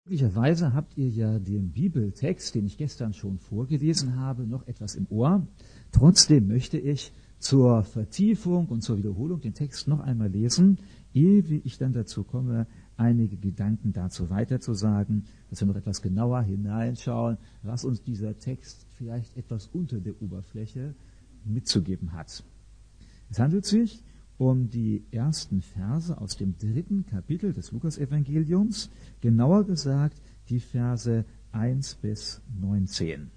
Möglicherweise habt ihr ja den Bibeltext, den ich gestern schon vorgelesen habe, noch etwas im Ohr. Trotzdem möchte ich zur Vertiefung und zur Wiederholung den Text noch einmal lesen, ehe ich dann dazu komme, einige Gedanken dazu weiterzusagen, dass wir noch etwas genauer hineinschauen, was uns dieser Text vielleicht etwas unter der Oberfläche mitzugeben hat. Es handelt sich um die ersten Verse aus dem 3. Kapitel des Lukasevangeliums, genauer gesagt die Verse 1 bis 19.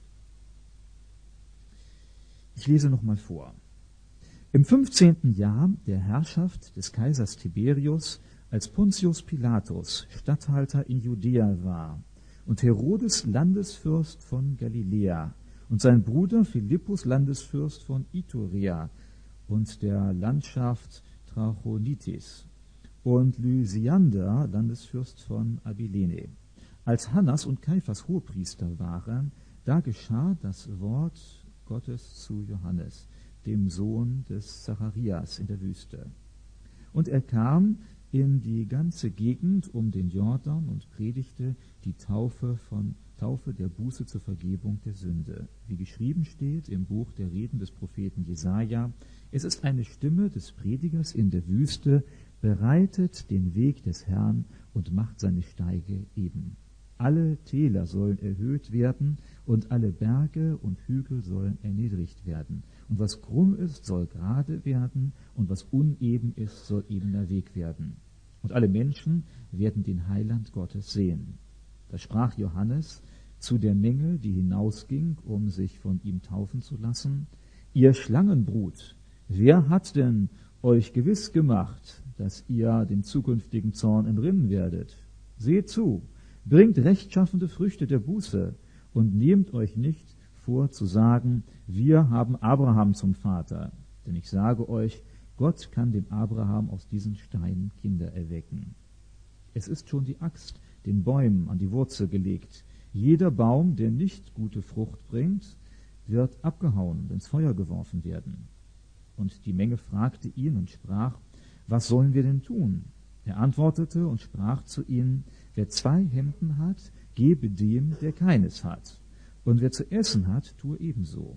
Ich lese nochmal vor. Im 15. Jahr der Herrschaft des Kaisers Tiberius, als Pontius Pilatus Statthalter in Judäa war und Herodes Landesfürst von Galiläa und sein Bruder Philippus Landesfürst von Iturea und der Landschaft Trachonitis und Lysiander, Landesfürst von Abilene. Als Hannas und Kaiphas Hohepriester waren, da geschah das Wort Gottes zu Johannes, dem Sohn des Zacharias in der Wüste. Und er kam in die ganze Gegend um den Jordan und predigte die Taufe der Buße zur Vergebung der Sünde. Wie geschrieben steht im Buch der Reden des Propheten Jesaja: Es ist eine Stimme des Predigers in der Wüste, bereitet den Weg des Herrn und macht seine Steige eben. Alle Täler sollen erhöht werden und alle Berge und Hügel sollen erniedrigt werden. Und was krumm ist, soll gerade werden und was uneben ist, soll ebener Weg werden. Und alle Menschen werden den Heiland Gottes sehen. Da sprach Johannes zu der Menge, die hinausging, um sich von ihm taufen zu lassen: Ihr Schlangenbrut, wer hat denn euch gewiss gemacht, dass ihr dem zukünftigen Zorn entrinnen werdet? Seht zu, bringt rechtschaffende Früchte der Buße und nehmt euch nicht vor zu sagen, wir haben Abraham zum Vater. Denn ich sage euch, Gott kann dem Abraham aus diesen Steinen Kinder erwecken. Es ist schon die Axt den Bäumen an die Wurzel gelegt. Jeder Baum, der nicht gute Frucht bringt, wird abgehauen und ins Feuer geworfen werden. Und die Menge fragte ihn und sprach: Was sollen wir denn tun? Er antwortete und sprach zu ihnen: Wer 2 Hemden hat, gebe dem, der keines hat. Und wer zu essen hat, tue ebenso.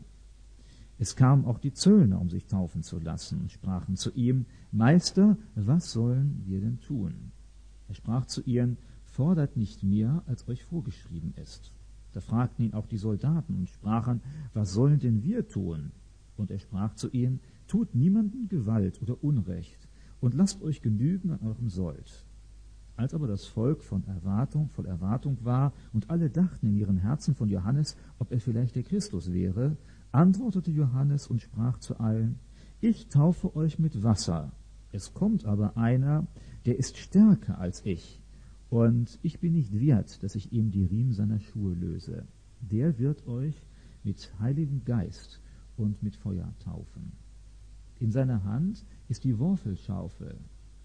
Es kamen auch die Zöllner, um sich taufen zu lassen, und sprachen zu ihm: Meister, was sollen wir denn tun? Er sprach zu ihnen: Fordert nicht mehr, als euch vorgeschrieben ist. Da fragten ihn auch die Soldaten und sprachen: Was sollen denn wir tun? Und er sprach zu ihnen: Tut niemanden Gewalt oder Unrecht und lasst euch genügen an eurem Sold. Als aber das Volk voll Erwartung war und alle dachten in ihren Herzen von Johannes, ob er vielleicht der Christus wäre, antwortete Johannes und sprach zu allen: Ich taufe euch mit Wasser. Es kommt aber einer, der ist stärker als ich. Und ich bin nicht wert, dass ich ihm die Riemen seiner Schuhe löse. Der wird euch mit Heiligem Geist und mit Feuer taufen. In seiner Hand ist die Worfelschaufel.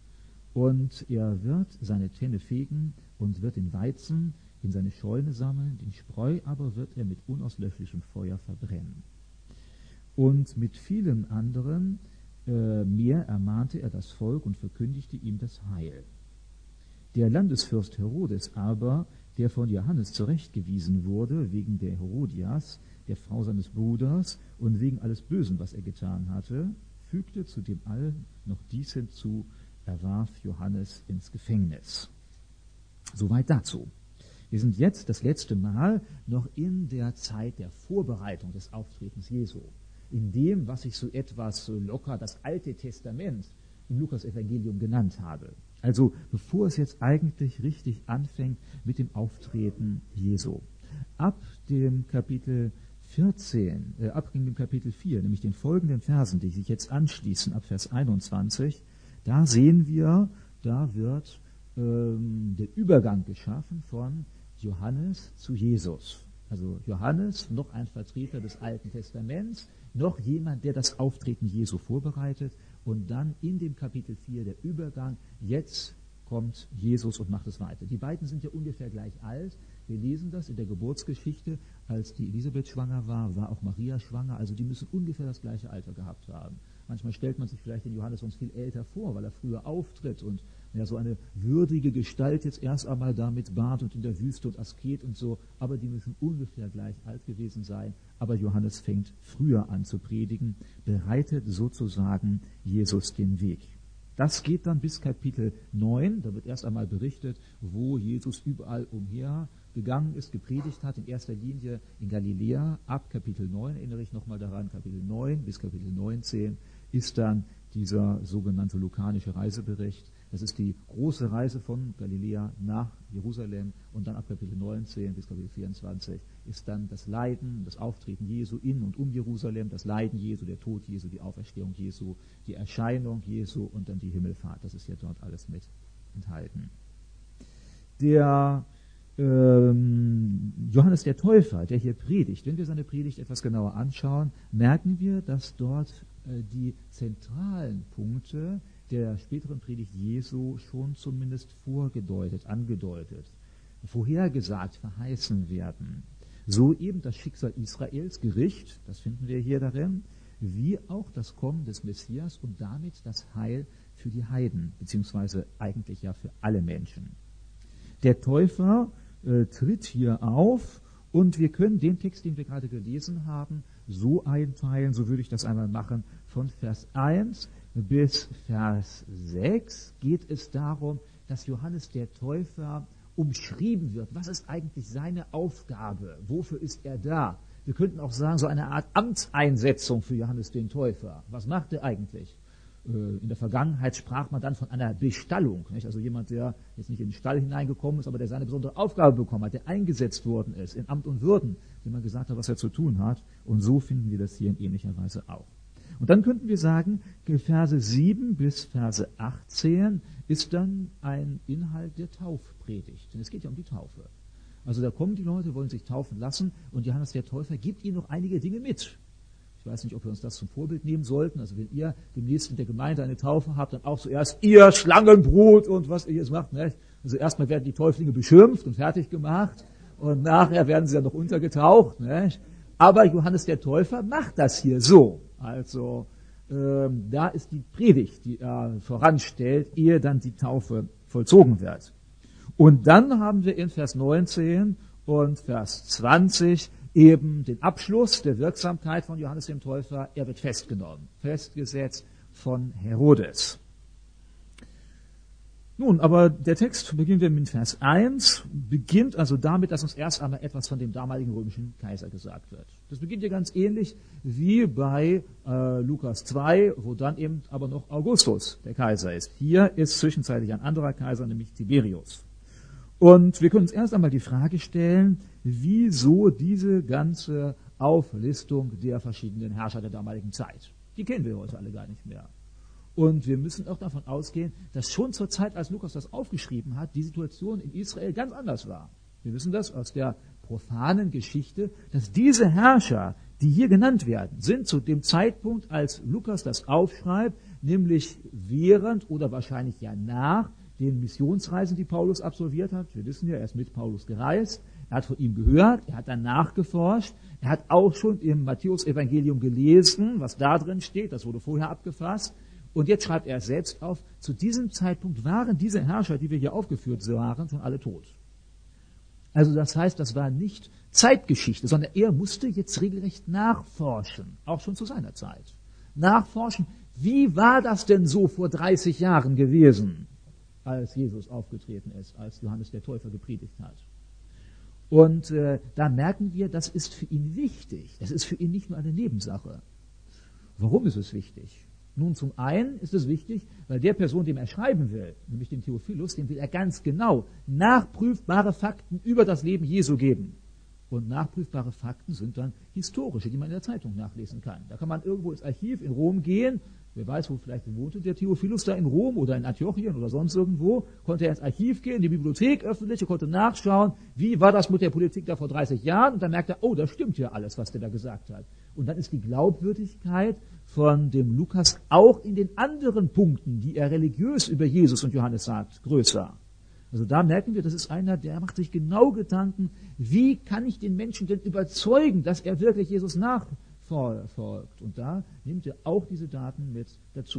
Und er wird seine Tenne fegen und wird den Weizen in seine Scheune sammeln, den Spreu aber wird er mit unauslöschlichem Feuer verbrennen. Und mit vielen anderen mehr ermahnte er das Volk und verkündigte ihm das Heil. Der Landesfürst Herodes aber, der von Johannes zurechtgewiesen wurde, wegen der Herodias, der Frau seines Bruders, und wegen alles Bösen, was er getan hatte, fügte zu dem allen noch dies hinzu: Er warf Johannes ins Gefängnis. Soweit dazu. Wir sind jetzt das letzte Mal noch in der Zeit der Vorbereitung des Auftretens Jesu. In dem, was ich so etwas locker das Alte Testament im Lukasevangelium genannt habe. Also bevor es jetzt eigentlich richtig anfängt mit dem Auftreten Jesu. Ab dem Kapitel 4, nämlich den folgenden Versen, die sich jetzt anschließen, ab Vers 21, da sehen wir, da wird der Übergang geschaffen von Johannes zu Jesus. Also Johannes, noch ein Vertreter des Alten Testaments, noch jemand, der das Auftreten Jesu vorbereitet, und dann in dem Kapitel 4 der Übergang, jetzt kommt Jesus und macht es weiter. Die beiden sind ja ungefähr gleich alt. Wir lesen das in der Geburtsgeschichte: Als die Elisabeth schwanger war, war auch Maria schwanger, also die müssen ungefähr das gleiche Alter gehabt haben. Manchmal stellt man sich vielleicht den Johannes uns viel älter vor, weil er früher auftritt und ja, so eine würdige Gestalt jetzt erst einmal da mit Bart und in der Wüste und Asket und so, aber die müssen ungefähr gleich alt gewesen sein. Aber Johannes fängt früher an zu predigen, bereitet sozusagen Jesus den Weg. Das geht dann bis Kapitel 9, da wird erst einmal berichtet, wo Jesus überall umher gegangen ist, gepredigt hat, in erster Linie in Galiläa. Ab Kapitel 9, erinnere ich nochmal daran, Kapitel 9 bis Kapitel 19 ist dann dieser sogenannte lukanische Reisebericht. Das ist die große Reise von Galiläa nach Jerusalem und dann ab Kapitel 19 bis Kapitel 24 ist dann das Leiden, das Auftreten Jesu in und um Jerusalem, das Leiden Jesu, der Tod Jesu, die Auferstehung Jesu, die Erscheinung Jesu und dann die Himmelfahrt. Das ist ja dort alles mit enthalten. Der Johannes der Täufer, der hier predigt, wenn wir seine Predigt etwas genauer anschauen, merken wir, dass dort die zentralen Punkte der späteren Predigt Jesu schon zumindest vorgedeutet, angedeutet, vorhergesagt, verheißen werden. So eben das Schicksal Israels, Gericht, das finden wir hier darin, wie auch das Kommen des Messias und damit das Heil für die Heiden, beziehungsweise eigentlich ja für alle Menschen. Der Täufer tritt hier auf und wir können den Text, den wir gerade gelesen haben, so einteilen, so würde ich das einmal machen, von Vers 1 bis Vers 6 geht es darum, dass Johannes der Täufer umschrieben wird. Was ist eigentlich seine Aufgabe? Wofür ist er da? Wir könnten auch sagen, so eine Art Amtseinsetzung für Johannes den Täufer. Was macht er eigentlich? In der Vergangenheit sprach man dann von einer Bestallung. Nicht? Also jemand, der jetzt nicht in den Stall hineingekommen ist, aber der seine besondere Aufgabe bekommen hat, der eingesetzt worden ist in Amt und Würden, dem man gesagt hat, was er zu tun hat. Und so finden wir das hier in ähnlicher Weise auch. Und dann könnten wir sagen, Verse 7 bis Verse 18 ist dann ein Inhalt der Taufpredigt. Denn es geht ja um die Taufe. Also da kommen die Leute, wollen sich taufen lassen und Johannes der Täufer gibt ihnen noch einige Dinge mit. Ich weiß nicht, ob wir uns das zum Vorbild nehmen sollten. Also wenn ihr demnächst in der Gemeinde eine Taufe habt, dann auch zuerst ihr Schlangenbrut und was ihr jetzt macht. Ne? Also erstmal werden die Täuflinge beschimpft und fertig gemacht und nachher werden sie dann noch untergetaucht. Ne? Aber Johannes der Täufer macht das hier so. Also da ist die Predigt, die er voranstellt, ehe dann die Taufe vollzogen wird. Und dann haben wir in Vers 19 und Vers 20 eben den Abschluss der Wirksamkeit von Johannes dem Täufer. Er wird festgenommen, festgesetzt von Herodes. Nun, aber der Text, beginnen wir mit Vers 1, beginnt also damit, dass uns erst einmal etwas von dem damaligen römischen Kaiser gesagt wird. Das beginnt ja ganz ähnlich wie bei Lukas 2, wo dann eben aber noch Augustus der Kaiser ist. Hier ist zwischenzeitlich ein anderer Kaiser, nämlich Tiberius. Und wir können uns erst einmal die Frage stellen, wieso diese ganze Auflistung der verschiedenen Herrscher der damaligen Zeit. Die kennen wir heute alle gar nicht mehr. Und wir müssen auch davon ausgehen, dass schon zur Zeit, als Lukas das aufgeschrieben hat, die Situation in Israel ganz anders war. Wir wissen das aus der profanen Geschichte, dass diese Herrscher, die hier genannt werden, sind zu dem Zeitpunkt, als Lukas das aufschreibt, nämlich während oder wahrscheinlich ja nach den Missionsreisen, die Paulus absolviert hat. Wir wissen ja, er ist mit Paulus gereist, er hat von ihm gehört, er hat dann nachgeforscht, er hat auch schon im Matthäus-Evangelium gelesen, was da drin steht, das wurde vorher abgefasst. Und jetzt schreibt er es selbst auf, zu diesem Zeitpunkt waren diese Herrscher, die wir hier aufgeführt waren, schon alle tot. Also das heißt, das war nicht Zeitgeschichte, sondern er musste jetzt regelrecht nachforschen, auch schon zu seiner Zeit. Nachforschen, wie war das denn so vor 30 Jahren gewesen, als Jesus aufgetreten ist, als Johannes der Täufer gepredigt hat. Und da merken wir, das ist für ihn wichtig. Das ist für ihn nicht nur eine Nebensache. Warum ist es wichtig? Nun, zum einen ist es wichtig, weil der Person, dem er schreiben will, nämlich dem Theophilus, dem will er ganz genau nachprüfbare Fakten über das Leben Jesu geben. Und nachprüfbare Fakten sind dann historische, die man in der Zeitung nachlesen kann. Da kann man irgendwo ins Archiv in Rom gehen. Wer weiß, wo vielleicht wohnte der Theophilus da in Rom oder in Antiochien oder sonst irgendwo. Konnte er ins Archiv gehen, die Bibliothek öffentliche, konnte nachschauen, wie war das mit der Politik da vor 30 Jahren. Und dann merkt er, oh, das stimmt ja alles, was der da gesagt hat. Und dann ist die Glaubwürdigkeit von dem Lukas auch in den anderen Punkten, die er religiös über Jesus und Johannes sagt, größer. Also da merken wir, das ist einer, der macht sich genau Gedanken, wie kann ich den Menschen denn überzeugen, dass er wirklich Jesus nachfolgt. Und da nimmt er auch diese Daten mit dazu.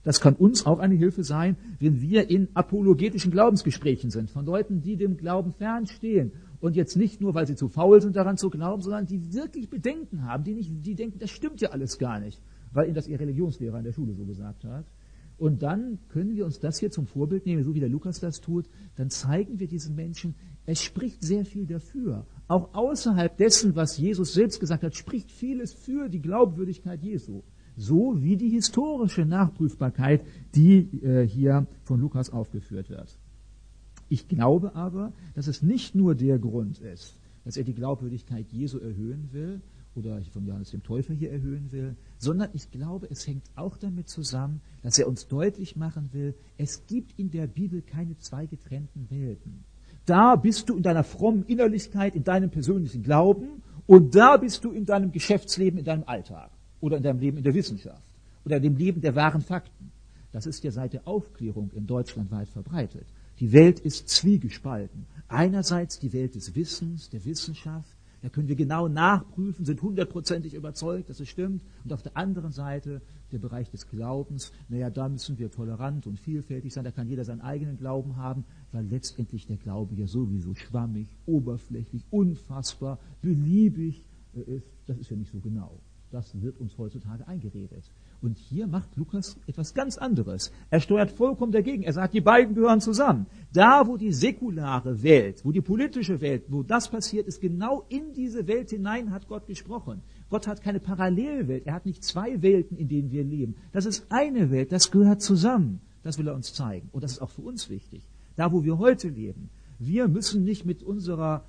Das kann uns auch eine Hilfe sein, wenn wir in apologetischen Glaubensgesprächen sind, von Leuten, die dem Glauben fernstehen. Und jetzt nicht nur, weil sie zu faul sind, daran zu glauben, sondern die wirklich Bedenken haben, die denken, das stimmt ja alles gar nicht, weil ihnen das ihr Religionslehrer in der Schule so gesagt hat. Und dann können wir uns das hier zum Vorbild nehmen, so wie der Lukas das tut. Dann zeigen wir diesen Menschen, es spricht sehr viel dafür. Auch außerhalb dessen, was Jesus selbst gesagt hat, spricht vieles für die Glaubwürdigkeit Jesu. So wie die historische Nachprüfbarkeit, die hier von Lukas aufgeführt wird. Ich glaube aber, dass es nicht nur der Grund ist, dass er die Glaubwürdigkeit Jesu erhöhen will oder von Johannes dem Täufer hier erhöhen will, sondern ich glaube, es hängt auch damit zusammen, dass er uns deutlich machen will, es gibt in der Bibel keine zwei getrennten Welten. Da bist du in deiner frommen Innerlichkeit, in deinem persönlichen Glauben und da bist du in deinem Geschäftsleben, in deinem Alltag. Oder in deinem Leben in der Wissenschaft oder in dem Leben der wahren Fakten. Das ist ja seit der Aufklärung in Deutschland weit verbreitet. Die Welt ist zwiegespalten. Einerseits die Welt des Wissens, der Wissenschaft, da können wir genau nachprüfen, sind 100%ig überzeugt, dass es stimmt. Und auf der anderen Seite der Bereich des Glaubens, da müssen wir tolerant und vielfältig sein, da kann jeder seinen eigenen Glauben haben, weil letztendlich der Glaube ja sowieso schwammig, oberflächlich, unfassbar, beliebig ist. Das ist ja nicht so genau. Das wird uns heutzutage eingeredet. Und hier macht Lukas etwas ganz anderes. Er steuert vollkommen dagegen. Er sagt, die beiden gehören zusammen. Da, wo die säkulare Welt, wo die politische Welt, wo das passiert ist, genau in diese Welt hinein hat Gott gesprochen. Gott hat keine Parallelwelt. Er hat nicht zwei Welten, in denen wir leben. Das ist eine Welt, das gehört zusammen. Das will er uns zeigen. Und das ist auch für uns wichtig. Da, wo wir heute leben. Wir müssen nicht mit unserem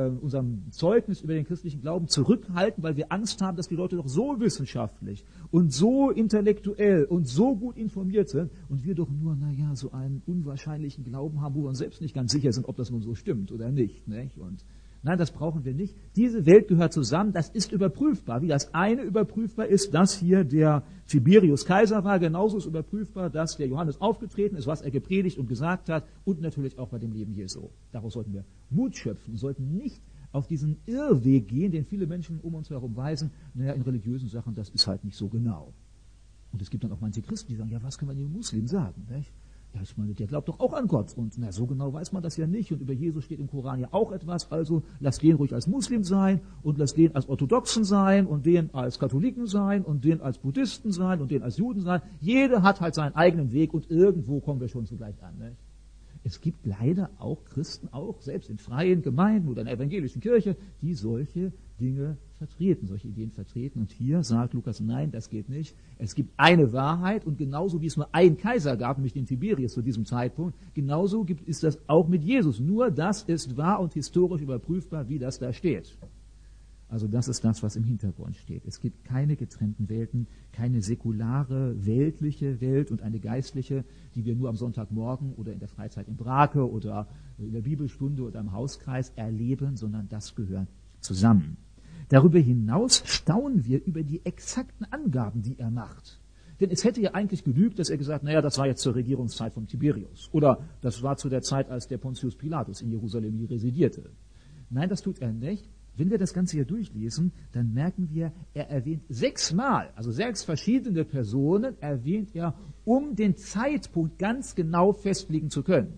Zeugnis über den christlichen Glauben zurückhalten, weil wir Angst haben, dass die Leute doch so wissenschaftlich und so intellektuell und so gut informiert sind und wir doch nur, so einen unwahrscheinlichen Glauben haben, wo wir uns selbst nicht ganz sicher sind, ob das nun so stimmt oder nicht. Und nein, das brauchen wir nicht. Diese Welt gehört zusammen, das ist überprüfbar. Wie das eine überprüfbar ist, dass hier der Tiberius Kaiser war, genauso ist überprüfbar, dass der Johannes aufgetreten ist, was er gepredigt und gesagt hat und natürlich auch bei dem Leben Jesu. Daraus sollten wir Mut schöpfen, sollten nicht auf diesen Irrweg gehen, den viele Menschen um uns herum weisen, in religiösen Sachen, das ist halt nicht so genau. Und es gibt dann auch manche Christen, die sagen, was können wir den Muslimen sagen, nicht? Ja, ich meine, der glaubt doch auch an Gott. Und so genau weiß man das ja nicht. Und über Jesus steht im Koran ja auch etwas. Also lass den ruhig als Muslim sein und lass den als Orthodoxen sein und den als Katholiken sein und den als Buddhisten sein und den als Juden sein. Jeder hat halt seinen eigenen Weg und irgendwo kommen wir schon zugleich an. Ne? Es gibt leider auch Christen, auch selbst in freien Gemeinden oder in der evangelischen Kirche, die solche Dinge vertreten, solche Ideen vertreten. Und hier sagt Lukas, nein, das geht nicht. Es gibt eine Wahrheit und genauso wie es nur einen Kaiser gab, nämlich den Tiberius zu diesem Zeitpunkt, genauso ist das auch mit Jesus. Nur das ist wahr und historisch überprüfbar, wie das da steht. Also das ist das, was im Hintergrund steht. Es gibt keine getrennten Welten, keine säkulare, weltliche Welt und eine geistliche, die wir nur am Sonntagmorgen oder in der Freizeit in Brake oder in der Bibelstunde oder im Hauskreis erleben, sondern das gehört zusammen. Darüber hinaus staunen wir über die exakten Angaben, die er macht. Denn es hätte ja eigentlich genügt, dass er gesagt, das war jetzt zur Regierungszeit von Tiberius. Oder das war zu der Zeit, als der Pontius Pilatus in Jerusalem residierte. Nein, das tut er nicht. Wenn wir das Ganze hier durchlesen, dann merken wir, er erwähnt 6-mal, also 6 verschiedene Personen erwähnt er, um den Zeitpunkt ganz genau festlegen zu können.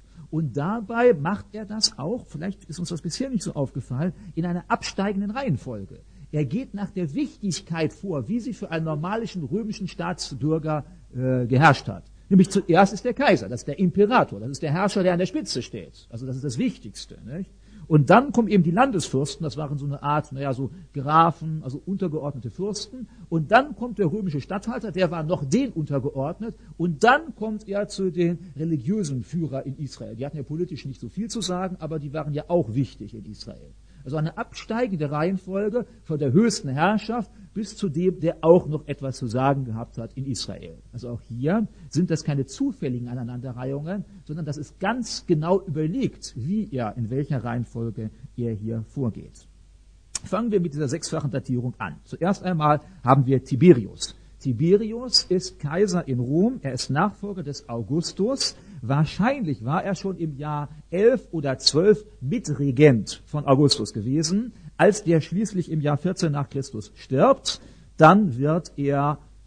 Und dabei macht er das auch, vielleicht ist uns das bisher nicht so aufgefallen, in einer absteigenden Reihenfolge. Er geht nach der Wichtigkeit vor, wie sie für einen normalischen römischen Staatsbürger geherrscht hat. Nämlich zuerst ist der Kaiser, das ist der Imperator, das ist der Herrscher, der an der Spitze steht. Also das ist das Wichtigste, nicht? Und dann kommen eben die Landesfürsten, das waren so eine Art, so Grafen, also untergeordnete Fürsten. Und dann kommt der römische Statthalter, der war noch den untergeordnet. Und dann kommt er zu den religiösen Führern in Israel. Die hatten ja politisch nicht so viel zu sagen, aber die waren ja auch wichtig in Israel. Also eine absteigende Reihenfolge von der höchsten Herrschaft bis zu dem, der auch noch etwas zu sagen gehabt hat in Israel. Also auch hier sind das keine zufälligen Aneinanderreihungen, sondern das ist ganz genau überlegt, in welcher Reihenfolge er hier vorgeht. Fangen wir mit dieser 6-fachen Datierung an. Zuerst einmal haben wir Tiberius. Tiberius ist Kaiser in Rom, er ist Nachfolger des Augustus. Wahrscheinlich war er schon im Jahr 11 oder 12 Mitregent von Augustus gewesen. Als der schließlich im Jahr 14 nach Christus stirbt, dann wird er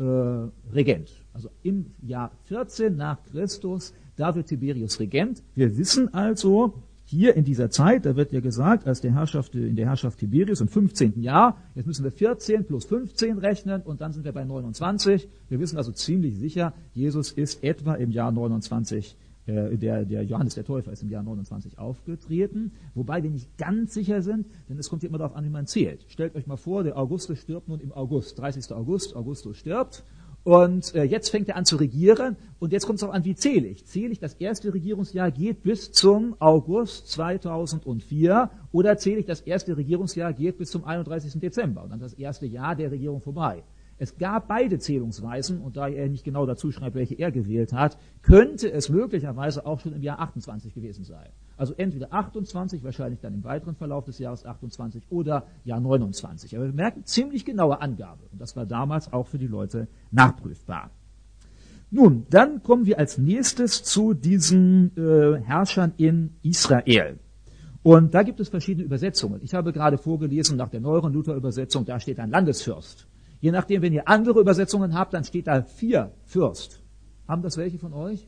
Regent. Also im Jahr 14 nach Christus, da wird Tiberius Regent. Wir wissen also, hier in dieser Zeit, da wird ja gesagt, als in der Herrschaft Tiberius im 15. Jahr, jetzt müssen wir 14 plus 15 rechnen und dann sind wir bei 29. Wir wissen also ziemlich sicher, Jesus ist etwa im Jahr 29, der Johannes der Täufer ist im Jahr 29 aufgetreten, wobei wir nicht ganz sicher sind, denn es kommt immer darauf an, wie man zählt. Stellt euch mal vor, der Augustus stirbt nun im August, 30. August, Augustus stirbt. Und jetzt fängt er an zu regieren und jetzt kommt es auch an, wie zähle ich. Zähle ich, das erste Regierungsjahr geht bis zum August 2004 oder zähle ich, das erste Regierungsjahr geht bis zum 31. Dezember und dann das erste Jahr der Regierung vorbei. Es gab beide Zählungsweisen und da er nicht genau dazu schreibt, welche er gewählt hat, könnte es möglicherweise auch schon im Jahr 28 gewesen sein. Also entweder 28, wahrscheinlich dann im weiteren Verlauf des Jahres 28 oder Jahr 29. Aber wir merken, ziemlich genaue Angabe. Und das war damals auch für die Leute nachprüfbar. Nun, dann kommen wir als nächstes zu diesen Herrschern in Israel. Und da gibt es verschiedene Übersetzungen. Ich habe gerade vorgelesen nach der neueren Luther-Übersetzung, da steht ein Landesfürst. Je nachdem, wenn ihr andere Übersetzungen habt, dann steht da 4 Fürst. Haben das welche von euch?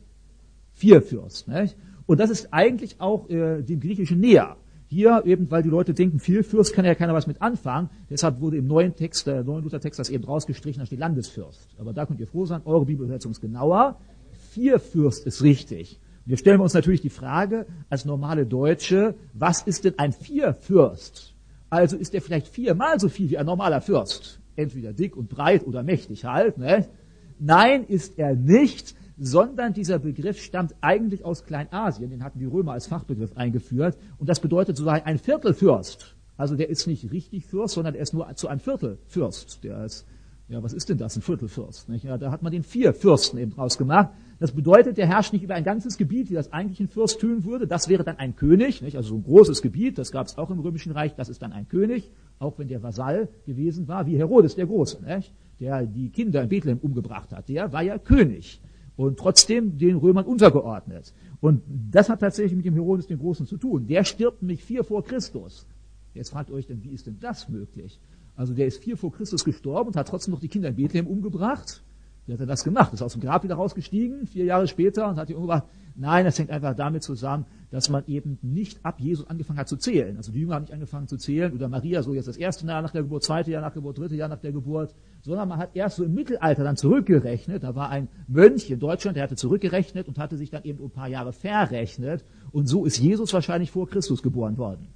4 Fürst. Nicht? Und das ist eigentlich auch dem Griechischen näher. Hier eben, weil die Leute denken, 4 Fürst kann ja keiner was mit anfangen. Deshalb wurde im neuen Text, der neuen Luther-Text, das eben rausgestrichen, da steht Landesfürst. Aber da könnt ihr froh sein, eure Bibelübersetzung ist genauer. 4 Fürst ist richtig. Und jetzt stellen wir uns natürlich die Frage, als normale Deutsche, was ist denn ein 4 Fürst? Also ist der vielleicht 4-mal so viel wie ein normaler Fürst? Entweder dick und breit oder mächtig halt. Ne? Nein, ist er nicht, sondern dieser Begriff stammt eigentlich aus Kleinasien. Den hatten die Römer als Fachbegriff eingeführt. Und das bedeutet sozusagen ein Viertelfürst. Also der ist nicht richtig Fürst, sondern er ist nur zu einem Viertel Fürst. Der ist, ja, was ist denn das, ein Viertelfürst? Nicht? Ja, da hat man den 4 Fürsten eben draus gemacht. Das bedeutet, der herrscht nicht über ein ganzes Gebiet, wie das eigentlich ein Fürst tun würde. Das wäre dann ein König, nicht? Also so ein großes Gebiet, das gab es auch im Römischen Reich, das ist dann ein König, auch wenn der Vasall gewesen war, wie Herodes der Große, nicht? Der die Kinder in Bethlehem umgebracht hat. Der war ja König und trotzdem den Römern untergeordnet. Und das hat tatsächlich mit dem Herodes den Großen zu tun. Der stirbt nämlich 4 vor Christus. Jetzt fragt euch dann, wie ist denn das möglich? Also der ist 4 vor Christus gestorben und hat trotzdem noch die Kinder in Bethlehem umgebracht. Wie hat er das gemacht? Ist aus dem Grab wieder rausgestiegen, 4 Jahre später, und hat die umgebracht. Nein, das hängt einfach damit zusammen, dass man eben nicht ab Jesus angefangen hat zu zählen. Also die Jünger haben nicht angefangen zu zählen, oder Maria so jetzt das erste Jahr nach der Geburt, 2. Jahr nach der Geburt, 3. Jahr nach der Geburt, sondern man hat erst so im Mittelalter dann zurückgerechnet. Da war ein Mönch in Deutschland, der hatte zurückgerechnet und hatte sich dann eben ein paar Jahre verrechnet. Und so ist Jesus wahrscheinlich vor Christus geboren worden.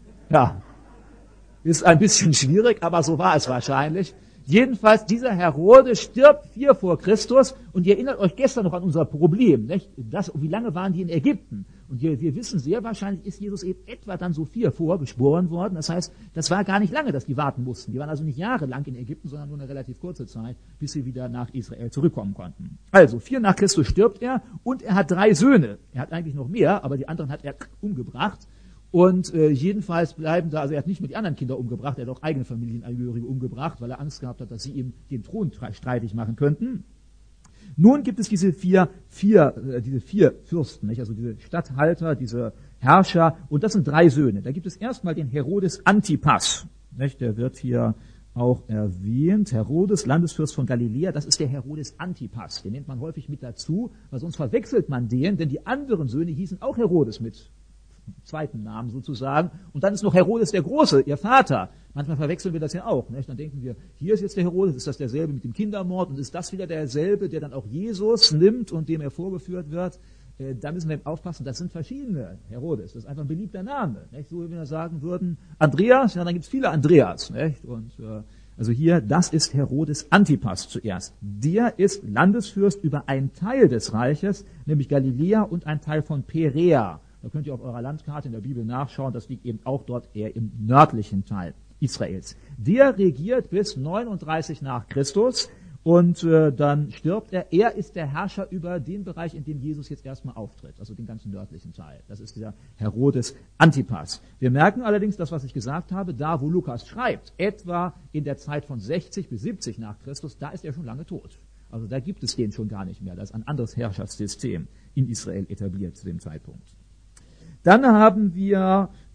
Ja, ist ein bisschen schwierig, aber so war es wahrscheinlich. Jedenfalls, dieser Herodes stirbt 4 vor Christus und ihr erinnert euch gestern noch an unser Problem, nicht? Wie lange waren die in Ägypten? Und wir wissen sehr wahrscheinlich, ist Jesus eben etwa dann so 4 vor geboren worden. Das heißt, das war gar nicht lange, dass die warten mussten. Die waren also nicht jahrelang in Ägypten, sondern nur eine relativ kurze Zeit, bis sie wieder nach Israel zurückkommen konnten. Also, 4 nach Christus stirbt er und er hat 3 Söhne. Er hat eigentlich noch mehr, aber die anderen hat er umgebracht. Und jedenfalls bleiben da, also er hat nicht nur die anderen Kinder umgebracht, er hat auch eigene Familienangehörige umgebracht, weil er Angst gehabt hat, dass sie ihm den Thron streitig machen könnten. Nun gibt es diese vier Fürsten, nicht? Also diese Statthalter, diese Herrscher, und das sind 3 Söhne. Da gibt es erstmal den Herodes Antipas, nicht? Der wird hier auch erwähnt. Herodes, Landesfürst von Galiläa, das ist der Herodes Antipas. Den nennt man häufig mit dazu, weil sonst verwechselt man den, denn die anderen Söhne hießen auch Herodes mit zweiten Namen sozusagen. Und dann ist noch Herodes der Große, ihr Vater. Manchmal verwechseln wir das ja auch. Nicht? Dann denken wir, hier ist jetzt der Herodes, ist das derselbe mit dem Kindermord und ist das wieder derselbe, der dann auch Jesus nimmt und dem er vorgeführt wird. Da müssen wir eben aufpassen, das sind verschiedene Herodes. Das ist einfach ein beliebter Name. Nicht? So wie wir sagen würden, Andreas, ja, dann gibt es viele Andreas. Nicht? Und also hier, das ist Herodes Antipas zuerst. Der ist Landesfürst über einen Teil des Reiches, nämlich Galiläa und einen Teil von Perea. Da könnt ihr auf eurer Landkarte in der Bibel nachschauen, das liegt eben auch dort eher im nördlichen Teil Israels. Der regiert bis 39 nach Christus und dann stirbt er. Er ist der Herrscher über den Bereich, in dem Jesus jetzt erstmal auftritt, also den ganzen nördlichen Teil. Das ist dieser Herodes Antipas. Wir merken allerdings, das, was ich gesagt habe, da wo Lukas schreibt, etwa in der Zeit von 60 bis 70 nach Christus, da ist er schon lange tot. Also da gibt es den schon gar nicht mehr. Da ist ein anderes Herrschaftssystem in Israel etabliert zu dem Zeitpunkt. Dann haben wir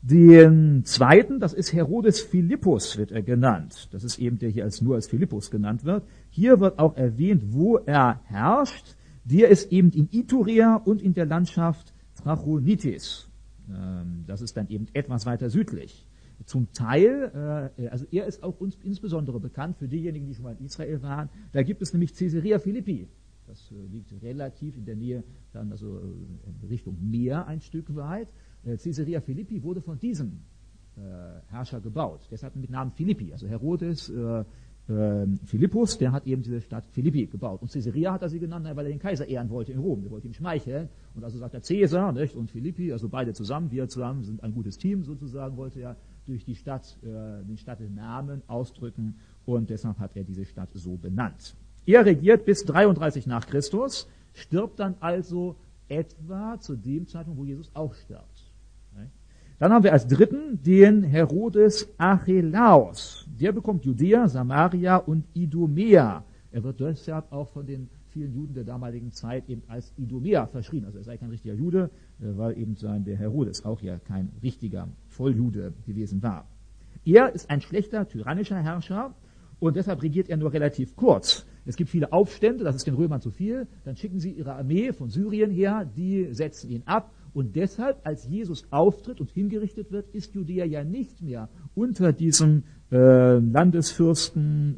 Den zweiten, das ist Herodes Philippus, wird er genannt. Das ist eben der hier nur als Philippus genannt wird. Hier wird auch erwähnt, wo er herrscht. Der ist eben in Iturea und in der Landschaft Trachonitis. Das ist dann eben etwas weiter südlich. Zum Teil, also er ist auch uns insbesondere bekannt für diejenigen, die schon mal in Israel waren. Da gibt es nämlich Caesarea Philippi. Das liegt relativ in der Nähe, dann also in Richtung Meer ein Stück weit. Caesarea Philippi wurde von diesem Herrscher gebaut. Deshalb mit Namen Philippi. Also Herodes Philippus, der hat eben diese Stadt Philippi gebaut. Und Caesarea hat er sie genannt, weil er den Kaiser ehren wollte in Rom. Der wollte ihm schmeicheln. Und also sagt er Caesar, nicht? Und Philippi, also beide zusammen, wir zusammen sind ein gutes Team sozusagen, wollte er durch die Stadt, den Stadtnamen ausdrücken. Und deshalb hat er diese Stadt so benannt. Er regiert bis 33 nach Christus, stirbt dann also etwa zu dem Zeitpunkt, wo Jesus auch stirbt. Dann haben wir als dritten den Herodes Archelaus. Der bekommt Judäa, Samaria und Idumea. Er wird deshalb auch von den vielen Juden der damaligen Zeit eben als Idumäer verschrien. Also er sei kein richtiger Jude, weil eben der Herodes auch ja kein richtiger Volljude gewesen war. Er ist ein schlechter, tyrannischer Herrscher und deshalb regiert er nur relativ kurz. Es gibt viele Aufstände, das ist den Römern zu viel. Dann schicken sie ihre Armee von Syrien her, die setzen ihn ab. Und deshalb, als Jesus auftritt und hingerichtet wird, ist Judäa ja nicht mehr unter diesem Landesfürsten,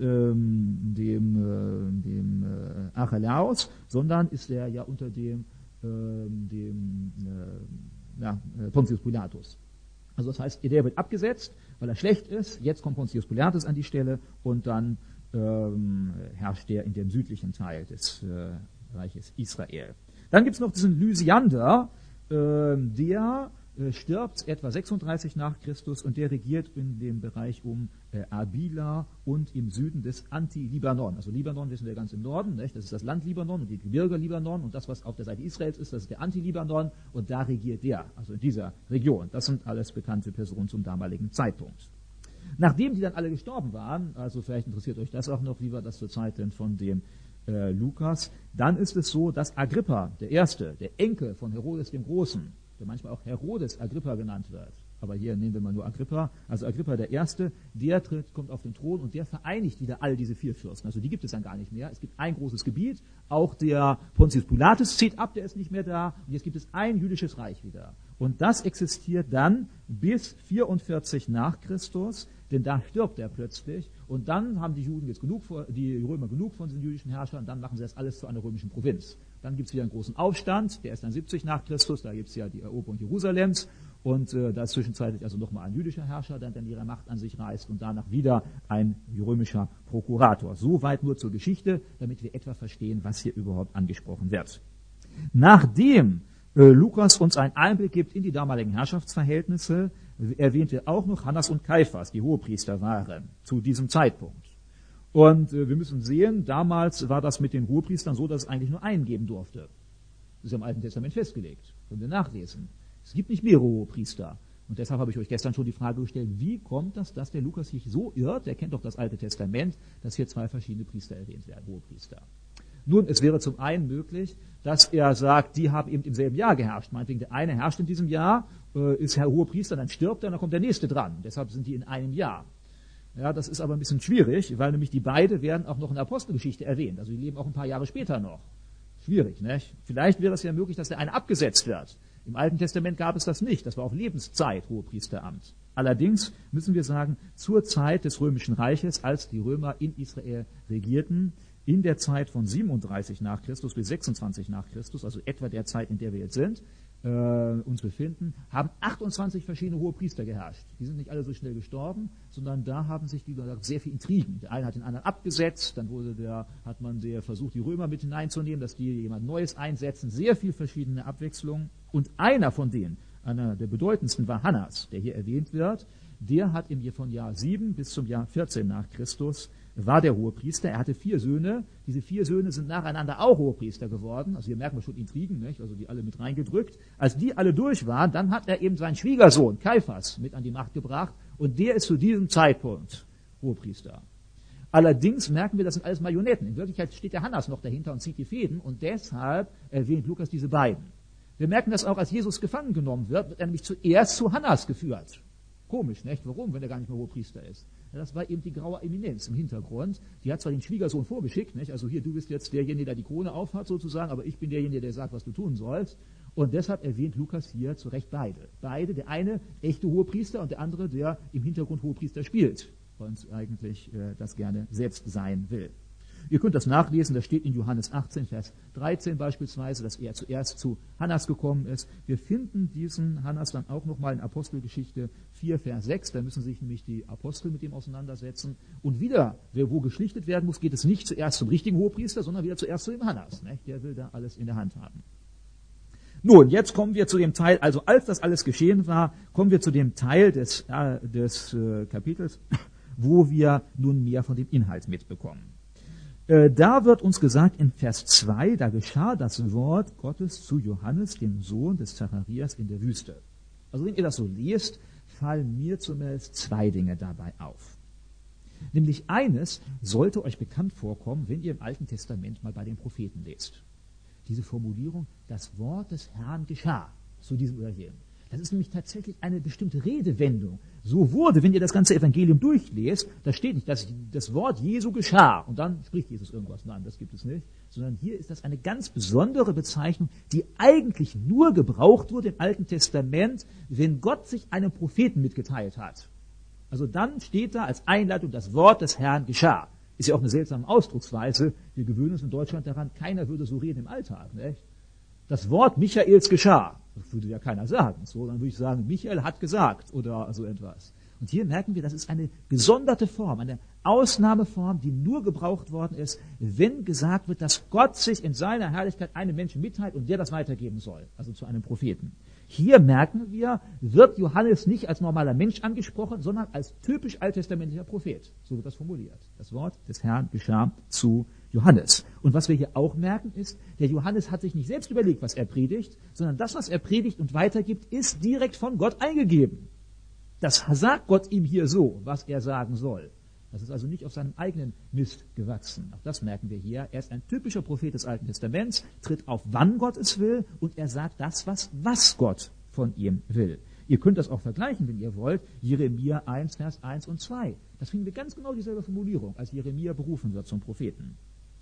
dem Archelaus, sondern ist er ja unter dem Pontius Pilatus. Also das heißt, der wird abgesetzt, weil er schlecht ist. Jetzt kommt Pontius Pilatus an die Stelle und dann herrscht er in dem südlichen Teil des Reiches Israel. Dann gibt es noch diesen Lysander, der stirbt etwa 36 nach Christus und der regiert in dem Bereich um Abila und im Süden des Anti-Libanon. Also Libanon wissen wir ganz im Norden, nicht? Das ist das Land Libanon und die Gebirge Libanon und das, was auf der Seite Israels ist, das ist der Anti-Libanon und da regiert der, also in dieser Region. Das sind alles bekannte Personen zum damaligen Zeitpunkt. Nachdem die dann alle gestorben waren, also vielleicht interessiert euch das auch noch, wie war das zur Zeit denn von dem Lukas, dann ist es so, dass Agrippa, der Erste, der Enkel von Herodes dem Großen, der manchmal auch Herodes Agrippa genannt wird, aber hier nehmen wir mal nur Agrippa, also Agrippa der Erste, der kommt auf den Thron und der vereinigt wieder all diese vier Fürsten. Also die gibt es dann gar nicht mehr. Es gibt ein großes Gebiet, auch der Pontius Pilatus zieht ab, der ist nicht mehr da und jetzt gibt es ein jüdisches Reich wieder. Und das existiert dann bis 44 nach Christus, denn da stirbt er plötzlich und dann haben die Römer genug von den jüdischen Herrschern, dann machen sie das alles zu einer römischen Provinz. Dann gibt es wieder einen großen Aufstand, der ist dann 70 nach Christus, da gibt es ja die Eroberung Jerusalems und da ist zwischenzeitlich also nochmal ein jüdischer Herrscher, der dann ihre Macht an sich reißt und danach wieder ein römischer Prokurator. Soweit nur zur Geschichte, damit wir etwa verstehen, was hier überhaupt angesprochen wird. Nachdem Lukas uns einen Einblick gibt in die damaligen Herrschaftsverhältnisse, erwähnt er auch noch Hannas und Kaiphas, die Hohepriester waren, zu diesem Zeitpunkt. Und wir müssen sehen, damals war das mit den Hohepriestern so, dass es eigentlich nur einen geben durfte. Das ist ja im Alten Testament festgelegt. Können wir nachlesen. Es gibt nicht mehrere Hohepriester. Und deshalb habe ich euch gestern schon die Frage gestellt, wie kommt das, dass der Lukas sich so irrt, der kennt doch das Alte Testament, dass hier zwei verschiedene Priester erwähnt werden, Hohepriester. Nun, es wäre zum einen möglich, dass er sagt, die haben eben im selben Jahr geherrscht. Meinetwegen, der eine herrscht in diesem Jahr, ist Herr Hohepriester, dann stirbt er, dann kommt der nächste dran. Deshalb sind die in einem Jahr. Ja, das ist aber ein bisschen schwierig, weil nämlich die beiden werden auch noch in der Apostelgeschichte erwähnt. Also die leben auch ein paar Jahre später noch. Schwierig, ne? Vielleicht wäre es ja möglich, dass der eine abgesetzt wird. Im Alten Testament gab es das nicht. Das war auf Lebenszeit Hohepriesteramt. Allerdings müssen wir sagen, zur Zeit des Römischen Reiches, als die Römer in Israel regierten, in der Zeit von 37 nach Christus bis 26 nach Christus, also etwa der Zeit, in der wir jetzt sind, uns befinden, haben 28 verschiedene Hohepriester geherrscht. Die sind nicht alle so schnell gestorben, sondern da haben sich sehr viel Intrigen. Der eine hat den anderen abgesetzt, dann hat man versucht, die Römer mit hineinzunehmen, dass die jemand Neues einsetzen, sehr viel verschiedene Abwechslungen. Und einer von denen, einer der bedeutendsten, war Hannas, der hier erwähnt wird. Der hat von Jahr 7 bis zum Jahr 14 nach Christus war der Hohepriester. Er hatte 4 Söhne. Diese 4 Söhne sind nacheinander auch Hohepriester geworden. Also hier merken wir schon Intrigen, nicht? Also die alle mit reingedrückt. Als die alle durch waren, dann hat er eben seinen Schwiegersohn Kaiphas mit an die Macht gebracht und der ist zu diesem Zeitpunkt Hohepriester. Allerdings merken wir, das sind alles Marionetten. In Wirklichkeit steht der Hannas noch dahinter und zieht die Fäden und deshalb erwähnt Lukas diese beiden. Wir merken das auch, als Jesus gefangen genommen wird er nämlich zuerst zu Hannas geführt. Komisch, nicht? Warum, wenn er gar nicht mehr Hohepriester ist? Ja, das war eben die graue Eminenz im Hintergrund. Die hat zwar den Schwiegersohn vorgeschickt, nicht? Also hier, du bist jetzt derjenige, der die Krone aufhat sozusagen, aber ich bin derjenige, der sagt, was du tun sollst. Und deshalb erwähnt Lukas hier zu Recht beide. Beide, der eine echte Hohepriester und der andere, der im Hintergrund Hohepriester spielt und eigentlich das gerne selbst sein will. Ihr könnt das nachlesen, das steht in Johannes 18, Vers 13 beispielsweise, dass er zuerst zu Hannas gekommen ist. Wir finden diesen Hannas dann auch nochmal in Apostelgeschichte 4, Vers 6, da müssen sich nämlich die Apostel mit ihm auseinandersetzen. Und wieder, wo geschlichtet werden muss, geht es nicht zuerst zum richtigen Hohepriester, sondern wieder zuerst zu dem Hannas. Nicht? Der will da alles in der Hand haben. Nun, jetzt kommen wir zu dem Teil, also als das alles geschehen war, kommen wir zu dem Teil des Kapitels, wo wir nun mehr von dem Inhalt mitbekommen. Da wird uns gesagt in Vers 2, da geschah das Wort Gottes zu Johannes, dem Sohn des Zacharias in der Wüste. Also wenn ihr das so lest, fallen mir zumindest zwei Dinge dabei auf. Nämlich eines sollte euch bekannt vorkommen, wenn ihr im Alten Testament mal bei den Propheten lest. Diese Formulierung, das Wort des Herrn geschah, zu diesem oder jenem. Das ist nämlich tatsächlich eine bestimmte Redewendung. So wurde, wenn ihr das ganze Evangelium durchlest, da steht nicht, dass das Wort Jesu geschah und dann spricht Jesus irgendwas. Nein, das gibt es nicht. Sondern hier ist das eine ganz besondere Bezeichnung, die eigentlich nur gebraucht wurde im Alten Testament, wenn Gott sich einem Propheten mitgeteilt hat. Also dann steht da als Einleitung, das Wort des Herrn geschah. Ist ja auch eine seltsame Ausdrucksweise. Wir gewöhnen uns in Deutschland daran, keiner würde so reden im Alltag. Nicht? Das Wort Michaels geschah. Das würde ja keiner sagen. So, dann würde ich sagen, Michael hat gesagt oder so etwas. Und hier merken wir, das ist eine gesonderte Form, eine Ausnahmeform, die nur gebraucht worden ist, wenn gesagt wird, dass Gott sich in seiner Herrlichkeit einem Menschen mitteilt und der das weitergeben soll, also zu einem Propheten. Hier merken wir, wird Johannes nicht als normaler Mensch angesprochen, sondern als typisch alttestamentlicher Prophet. So wird das formuliert. Das Wort des Herrn geschah zu Johannes. Und was wir hier auch merken ist, der Johannes hat sich nicht selbst überlegt, was er predigt, sondern das, was er predigt und weitergibt, ist direkt von Gott eingegeben. Das sagt Gott ihm hier so, was er sagen soll. Das ist also nicht auf seinem eigenen Mist gewachsen. Auch das merken wir hier. Er ist ein typischer Prophet des Alten Testaments, tritt auf, wann Gott es will, und er sagt das, was Gott von ihm will. Ihr könnt das auch vergleichen, wenn ihr wollt. Jeremia 1, Vers 1 und 2. Das finden wir ganz genau dieselbe Formulierung, als Jeremia berufen wird zum Propheten.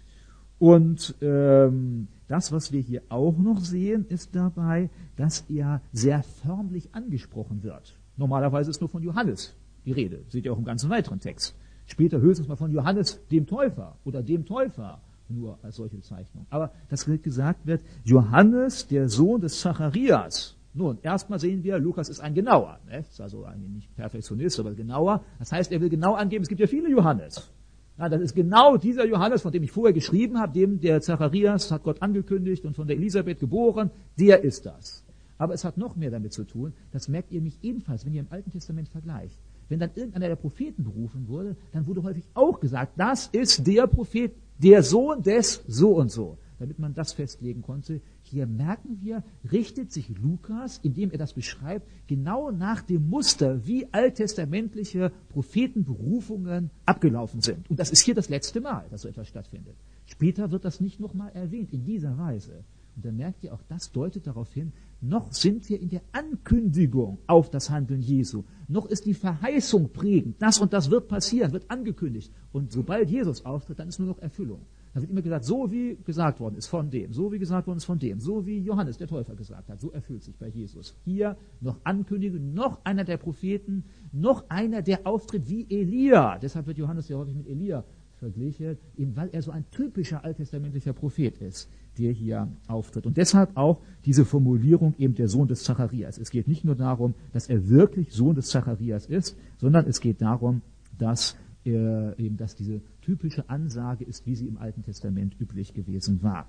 Und das, was wir hier auch noch sehen, ist dabei, dass er sehr förmlich angesprochen wird. Normalerweise ist nur von Johannes die Rede. Seht ihr auch im ganzen weiteren Text. Später höchstens mal von Johannes dem Täufer oder dem Täufer, nur als solche Bezeichnung. Aber das gesagt wird, Johannes, der Sohn des Zacharias. Nun, erstmal sehen wir, Lukas ist ein Genauer. Nicht? Also nicht Perfektionist, aber genauer. Das heißt, er will genau angeben, es gibt ja viele Johannes. Ja, das ist genau dieser Johannes, von dem ich vorher geschrieben habe, dem der Zacharias hat Gott angekündigt und von der Elisabeth geboren, der ist das. Aber es hat noch mehr damit zu tun, das merkt ihr mich ebenfalls, wenn ihr im Alten Testament vergleicht. Wenn dann irgendeiner der Propheten berufen wurde, dann wurde häufig auch gesagt, das ist der Prophet, der Sohn des so und so, damit man das festlegen konnte. Hier merken wir, richtet sich Lukas, indem er das beschreibt, genau nach dem Muster, wie alttestamentliche Prophetenberufungen abgelaufen sind. Und das ist hier das letzte Mal, dass so etwas stattfindet. Später wird das nicht nochmal erwähnt, in dieser Weise. Und dann merkt ihr, auch das deutet darauf hin, noch sind wir in der Ankündigung auf das Handeln Jesu. Noch ist die Verheißung prägend. Das und das wird passieren, wird angekündigt. Und sobald Jesus auftritt, dann ist nur noch Erfüllung. Da wird immer gesagt, so wie gesagt worden ist von dem, so wie gesagt worden ist von dem, so wie Johannes der Täufer gesagt hat, so erfüllt sich bei Jesus. Hier noch Ankündigung, noch einer der Propheten, noch einer, der auftritt wie Elia. Deshalb wird Johannes ja häufig mit Elia verglichen, eben weil er so ein typischer alttestamentlicher Prophet ist, der hier auftritt. Und deshalb auch diese Formulierung eben der Sohn des Zacharias. Es geht nicht nur darum, dass er wirklich Sohn des Zacharias ist, sondern es geht darum, dass diese typische Ansage ist, wie sie im Alten Testament üblich gewesen war.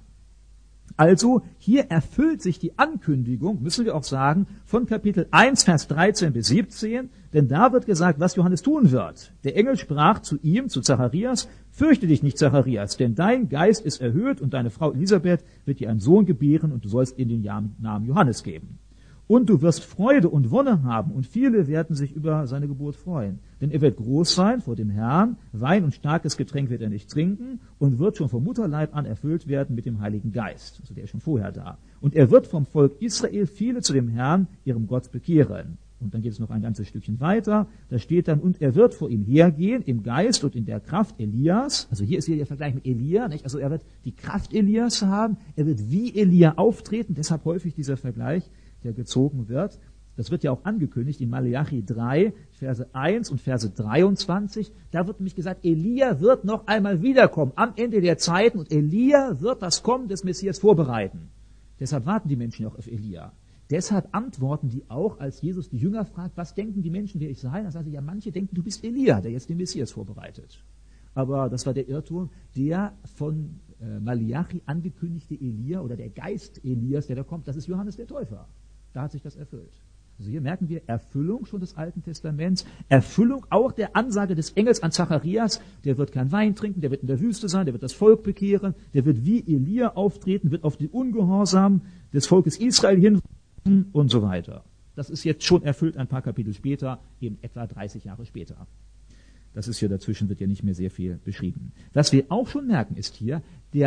Also, hier erfüllt sich die Ankündigung, müssen wir auch sagen, von Kapitel 1, Vers 13 bis 17, denn da wird gesagt, was Johannes tun wird. Der Engel sprach zu ihm, zu Zacharias, fürchte dich nicht, Zacharias, denn dein Geist ist erhöht und deine Frau Elisabeth wird dir einen Sohn gebären und du sollst ihm den Namen Johannes geben. Und du wirst Freude und Wonne haben, und viele werden sich über seine Geburt freuen. Denn er wird groß sein vor dem Herrn, Wein und starkes Getränk wird er nicht trinken, und wird schon vom Mutterleib an erfüllt werden mit dem Heiligen Geist. Also der ist schon vorher da. Und er wird vom Volk Israel viele zu dem Herrn, ihrem Gott, bekehren. Und dann geht es noch ein ganzes Stückchen weiter. Da steht dann, und er wird vor ihm hergehen im Geist und in der Kraft Elias. Also hier ist wieder der Vergleich mit Elia, nicht? Also er wird die Kraft Elias haben. Er wird wie Elia auftreten. Deshalb häufig dieser Vergleich, der gezogen wird. Das wird ja auch angekündigt in Malachi 3, Verse 1 und Verse 23. Da wird nämlich gesagt, Elia wird noch einmal wiederkommen am Ende der Zeiten, und Elia wird das Kommen des Messias vorbereiten. Deshalb warten die Menschen auch auf Elia. Deshalb antworten die auch, als Jesus die Jünger fragt, was denken die Menschen, wer ich sei? Dann sagen sie, ja, manche denken, du bist Elia, der jetzt den Messias vorbereitet. Aber das war der Irrtum, der von Malachi angekündigte Elia oder der Geist Elias, der da kommt, das ist Johannes der Täufer. Da hat sich das erfüllt. Also hier merken wir Erfüllung schon des Alten Testaments, Erfüllung auch der Ansage des Engels an Zacharias, der wird kein Wein trinken, der wird in der Wüste sein, der wird das Volk bekehren, der wird wie Elia auftreten, wird auf die Ungehorsam des Volkes Israel hin und so weiter. Das ist jetzt schon erfüllt ein paar Kapitel später, eben etwa 30 Jahre später. Das ist ja dazwischen, wird ja nicht mehr sehr viel beschrieben. Was wir auch schon merken, ist hier,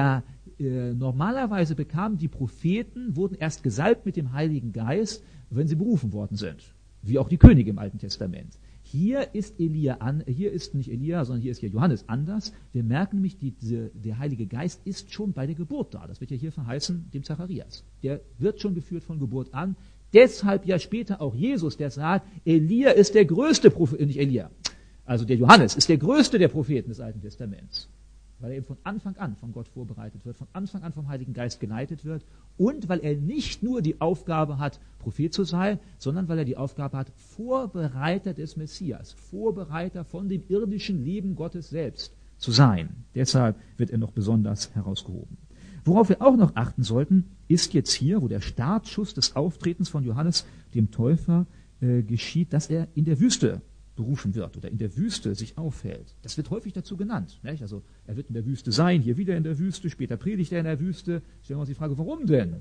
normalerweise bekamen die Propheten, wurden erst gesalbt mit dem Heiligen Geist, wenn sie berufen worden sind. Wie auch die Könige im Alten Testament. Hier ist nicht Elia, sondern hier ist ja Johannes anders. Wir merken nämlich, der Heilige Geist ist schon bei der Geburt da. Das wird ja hier verheißen, dem Zacharias. Der wird schon geführt von Geburt an. Deshalb ja später auch Jesus, der sagt, Elia ist der größte Prophet, nicht Elia. Also der Johannes ist der größte der Propheten des Alten Testaments. Weil er eben von Anfang an von Gott vorbereitet wird, von Anfang an vom Heiligen Geist geleitet wird und weil er nicht nur die Aufgabe hat, Prophet zu sein, sondern weil er die Aufgabe hat, Vorbereiter des Messias, Vorbereiter von dem irdischen Leben Gottes selbst zu sein. Deshalb wird er noch besonders herausgehoben. Worauf wir auch noch achten sollten, ist jetzt hier, wo der Startschuss des Auftretens von Johannes dem Täufer geschieht, dass er in der Wüste berufen wird oder in der Wüste sich aufhält. Das wird häufig dazu genannt. Nicht? Also er wird in der Wüste sein, hier wieder in der Wüste, später predigt er in der Wüste. Stellen wir uns die Frage, warum denn?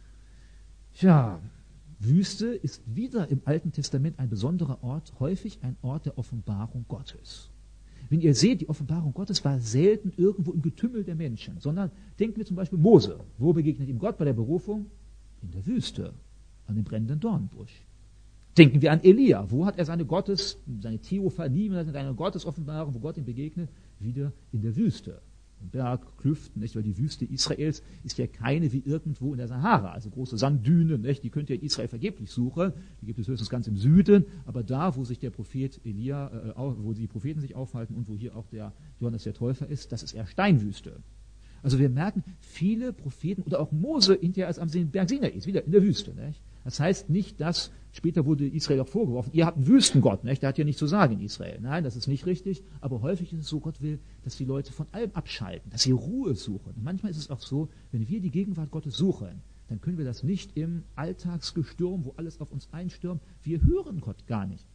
Tja, Wüste ist wieder im Alten Testament ein besonderer Ort, häufig ein Ort der Offenbarung Gottes. Wenn ihr seht, die Offenbarung Gottes war selten irgendwo im Getümmel der Menschen, sondern denken wir zum Beispiel Mose. Wo begegnet ihm Gott bei der Berufung? In der Wüste, an dem brennenden Dornbusch. Denken wir an Elia. Wo hat er seine Theophanie, seine Gottesoffenbarung, wo Gott ihm begegnet? Wieder in der Wüste. Im Berg, Klüften, nicht? Weil die Wüste Israels ist ja keine wie irgendwo in der Sahara. Also große Sanddünen, nicht? Die könnt ihr in Israel vergeblich suchen. Die gibt es höchstens ganz im Süden. Aber da, wo sich der Prophet Elia, wo die Propheten sich aufhalten und wo hier auch der Johannes der Täufer ist, das ist eher Steinwüste. Also wir merken, viele Propheten oder auch Mose hinterher als am Berg Sinai ist, wieder in der Wüste. Nicht? Das heißt nicht, dass später wurde Israel auch vorgeworfen, ihr habt einen Wüstengott, nicht? Der hat ja nichts zu sagen in Israel. Nein, das ist nicht richtig, aber häufig ist es so, Gott will, dass die Leute von allem abschalten, dass sie Ruhe suchen. Und manchmal ist es auch so, wenn wir die Gegenwart Gottes suchen, dann können wir das nicht im Alltagsgestürm, wo alles auf uns einstürmt. Wir hören Gott gar nicht.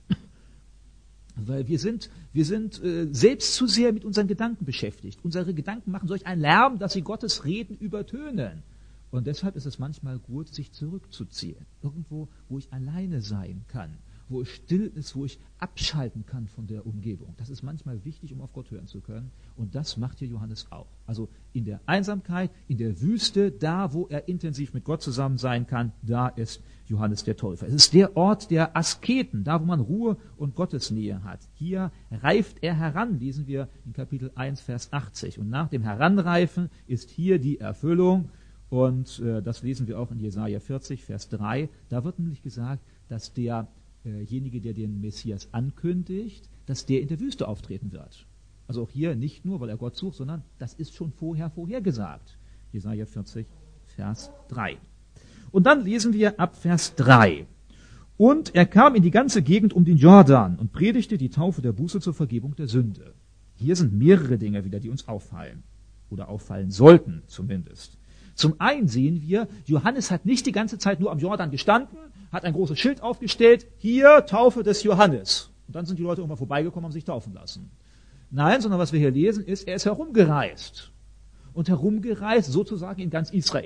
Weil wir sind selbst zu sehr mit unseren Gedanken beschäftigt. Unsere Gedanken machen solch einen Lärm, dass sie Gottes Reden übertönen. Und deshalb ist es manchmal gut, sich zurückzuziehen. Irgendwo, wo ich alleine sein kann, wo es still ist, wo ich abschalten kann von der Umgebung. Das ist manchmal wichtig, um auf Gott hören zu können. Und das macht hier Johannes auch. Also in der Einsamkeit, in der Wüste, da, wo er intensiv mit Gott zusammen sein kann, da ist Johannes der Täufer. Es ist der Ort der Asketen, da, wo man Ruhe und Gottesnähe hat. Hier reift er heran, lesen wir in Kapitel 1, Vers 80. Und nach dem Heranreifen ist hier die Erfüllung. Und das lesen wir auch in Jesaja 40, Vers 3. Da wird nämlich gesagt, dass derjenige, der den Messias ankündigt, dass der in der Wüste auftreten wird. Also auch hier nicht nur, weil er Gott sucht, sondern das ist schon vorhergesagt. Jesaja 40, Vers 3. Und dann lesen wir ab Vers 3. Und er kam in die ganze Gegend um den Jordan und predigte die Taufe der Buße zur Vergebung der Sünde. Hier sind mehrere Dinge wieder, die uns auffallen. Oder auffallen sollten zumindest. Zum einen sehen wir, Johannes hat nicht die ganze Zeit nur am Jordan gestanden, hat ein großes Schild aufgestellt, hier Taufe des Johannes. Und dann sind die Leute irgendwann vorbeigekommen und haben sich taufen lassen. Nein, sondern was wir hier lesen ist, er ist herumgereist. Und herumgereist sozusagen in ganz Israel.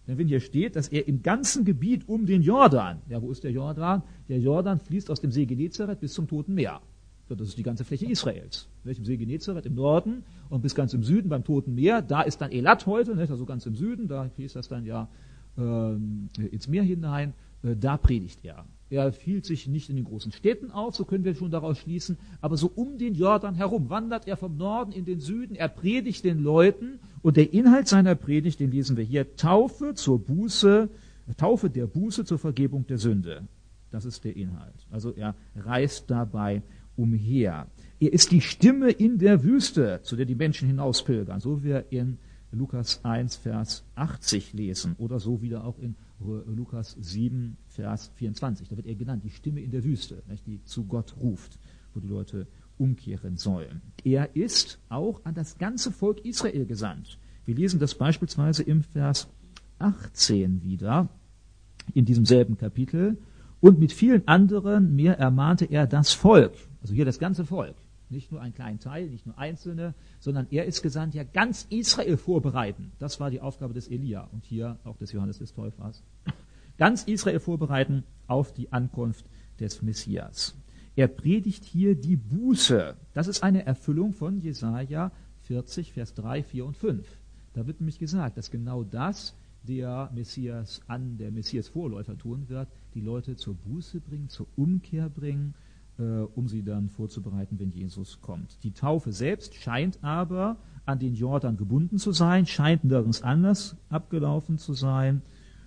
Denn wenn hier steht, dass er im ganzen Gebiet um den Jordan, ja, wo ist der Jordan? Der Jordan fließt aus dem See Genezareth bis zum Toten Meer. Ja, das ist die ganze Fläche Israels. Nicht? Im See Genezareth im Norden und bis ganz im Süden beim Toten Meer. Da ist dann Elat heute, nicht? Also ganz im Süden, da fließt das dann ja ins Meer hinein. Da predigt er. Er hielt sich nicht in den großen Städten auf, so können wir schon daraus schließen, aber so um den Jordan herum wandert er vom Norden in den Süden, er predigt den Leuten und der Inhalt seiner Predigt, den lesen wir hier, Taufe der Buße zur Vergebung der Sünde. Das ist der Inhalt. Also er reist dabei umher. Er ist die Stimme in der Wüste, zu der die Menschen hinauspilgern, so wie wir in Lukas 1, Vers 80 lesen oder so wieder auch in Lukas 7, Vers 24. Da wird er genannt, die Stimme in der Wüste, die zu Gott ruft, wo die Leute umkehren sollen. Er ist auch an das ganze Volk Israel gesandt. Wir lesen das beispielsweise im Vers 18 wieder, in diesem selben Kapitel. Und mit vielen anderen mehr ermahnte er das Volk, also hier das ganze Volk. Nicht nur einen kleinen Teil, nicht nur Einzelne, sondern er ist gesandt, ja ganz Israel vorbereiten. Das war die Aufgabe des Elia und hier auch des Johannes des Täufers. Ganz Israel vorbereiten auf die Ankunft des Messias. Er predigt hier die Buße. Das ist eine Erfüllung von Jesaja 40, Vers 3, 4 und 5. Da wird nämlich gesagt, dass genau das der Messias-Vorläufer tun wird, die Leute zur Buße bringen, zur Umkehr bringen, um sie dann vorzubereiten, wenn Jesus kommt. Die Taufe selbst scheint aber an den Jordan gebunden zu sein, scheint nirgends anders abgelaufen zu sein.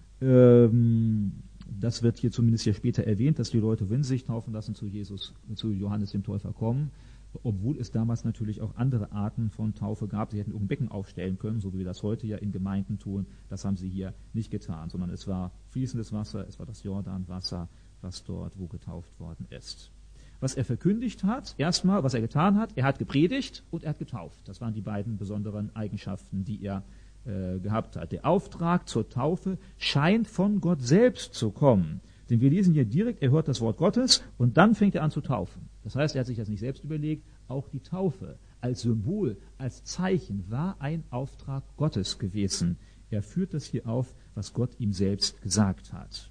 Das wird hier zumindest hier später erwähnt, dass die Leute, wenn sie sich taufen lassen, zu Johannes dem Täufer kommen, obwohl es damals natürlich auch andere Arten von Taufe gab. Sie hätten irgendein Becken aufstellen können, so wie wir das heute ja in Gemeinden tun. Das haben sie hier nicht getan, sondern es war fließendes Wasser, es war das Jordanwasser, was dort wo getauft worden ist. Was er verkündigt hat, erstmal, was er getan hat, er hat gepredigt und er hat getauft. Das waren die beiden besonderen Eigenschaften, die er gehabt hat. Der Auftrag zur Taufe scheint von Gott selbst zu kommen. Denn wir lesen hier direkt, er hört das Wort Gottes und dann fängt er an zu taufen. Das heißt, er hat sich das nicht selbst überlegt, auch die Taufe als Symbol, als Zeichen war ein Auftrag Gottes gewesen. Er führt das hier auf, was Gott ihm selbst gesagt hat.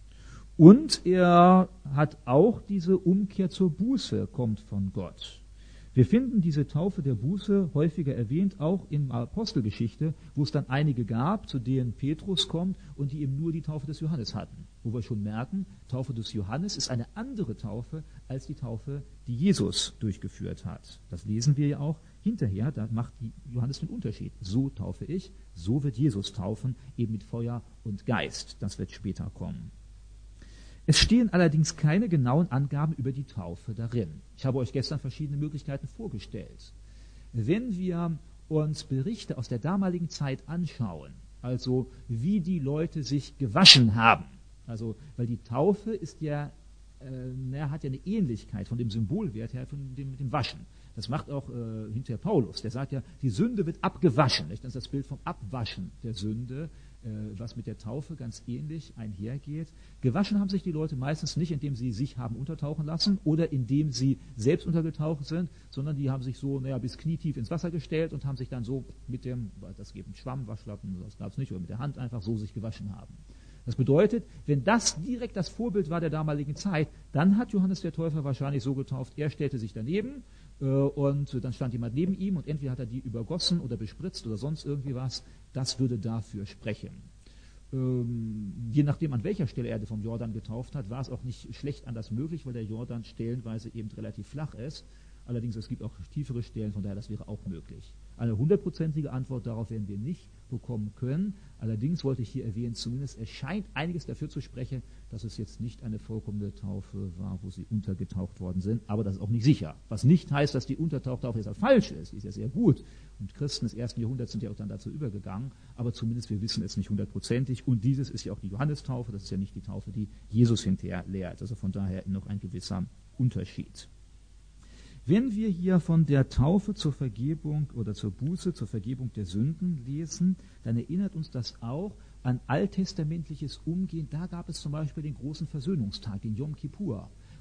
Und er hat auch diese Umkehr zur Buße, kommt von Gott. Wir finden diese Taufe der Buße häufiger erwähnt, auch in der Apostelgeschichte, wo es dann einige gab, zu denen Petrus kommt und die eben nur die Taufe des Johannes hatten. Wo wir schon merken, Taufe des Johannes ist eine andere Taufe als die Taufe, die Jesus durchgeführt hat. Das lesen wir ja auch hinterher, da macht Johannes den Unterschied. So taufe ich, so wird Jesus taufen, eben mit Feuer und Geist. Das wird später kommen. Es stehen allerdings keine genauen Angaben über die Taufe darin. Ich habe euch gestern verschiedene Möglichkeiten vorgestellt. Wenn wir uns Berichte aus der damaligen Zeit anschauen, also wie die Leute sich gewaschen haben, also weil die Taufe ist ja, hat ja eine Ähnlichkeit von dem Symbolwert her mit dem Waschen. Das macht auch hinterher Paulus, der sagt ja, die Sünde wird abgewaschen. Nicht? Das ist das Bild vom Abwaschen der Sünde, was mit der Taufe ganz ähnlich einhergeht. Gewaschen haben sich die Leute meistens nicht, indem sie sich haben untertauchen lassen oder indem sie selbst untergetaucht sind, sondern die haben sich so bis knietief ins Wasser gestellt und haben sich dann so mit dem, das gibt einen Schwamm, Waschlappen, das gab es nicht, oder mit der Hand einfach so sich gewaschen haben. Das bedeutet, wenn das direkt das Vorbild war der damaligen Zeit, dann hat Johannes der Täufer wahrscheinlich so getauft, er stellte sich daneben und dann stand jemand neben ihm und entweder hat er die übergossen oder bespritzt oder sonst irgendwie was. Das würde dafür sprechen. Je nachdem, an welcher Stelle er vom Jordan getauft hat, war es auch nicht schlecht anders möglich, weil der Jordan stellenweise eben relativ flach ist. Allerdings, es gibt auch tiefere Stellen, von daher das wäre auch möglich. Eine 100%ige Antwort darauf werden wir nicht bekommen können. Allerdings wollte ich hier erwähnen, zumindest es scheint einiges dafür zu sprechen, dass es jetzt nicht eine vollkommene Taufe war, wo sie untergetaucht worden sind. Aber das ist auch nicht sicher. Was nicht heißt, dass die Untertauchtaufe jetzt falsch ist. Die ist ja sehr gut. Und Christen des 1. Jahrhunderts sind ja auch dann dazu übergegangen. Aber zumindest wir wissen es nicht 100%. Und dieses ist ja auch die Johannestaufe. Das ist ja nicht die Taufe, die Jesus hinterher lehrt. Also von daher noch ein gewisser Unterschied. Wenn wir hier von der Taufe zur Vergebung oder zur Buße, zur Vergebung der Sünden lesen, dann erinnert uns das auch an alttestamentliches Umgehen. Da gab es zum Beispiel den großen Versöhnungstag, den Yom Kippur.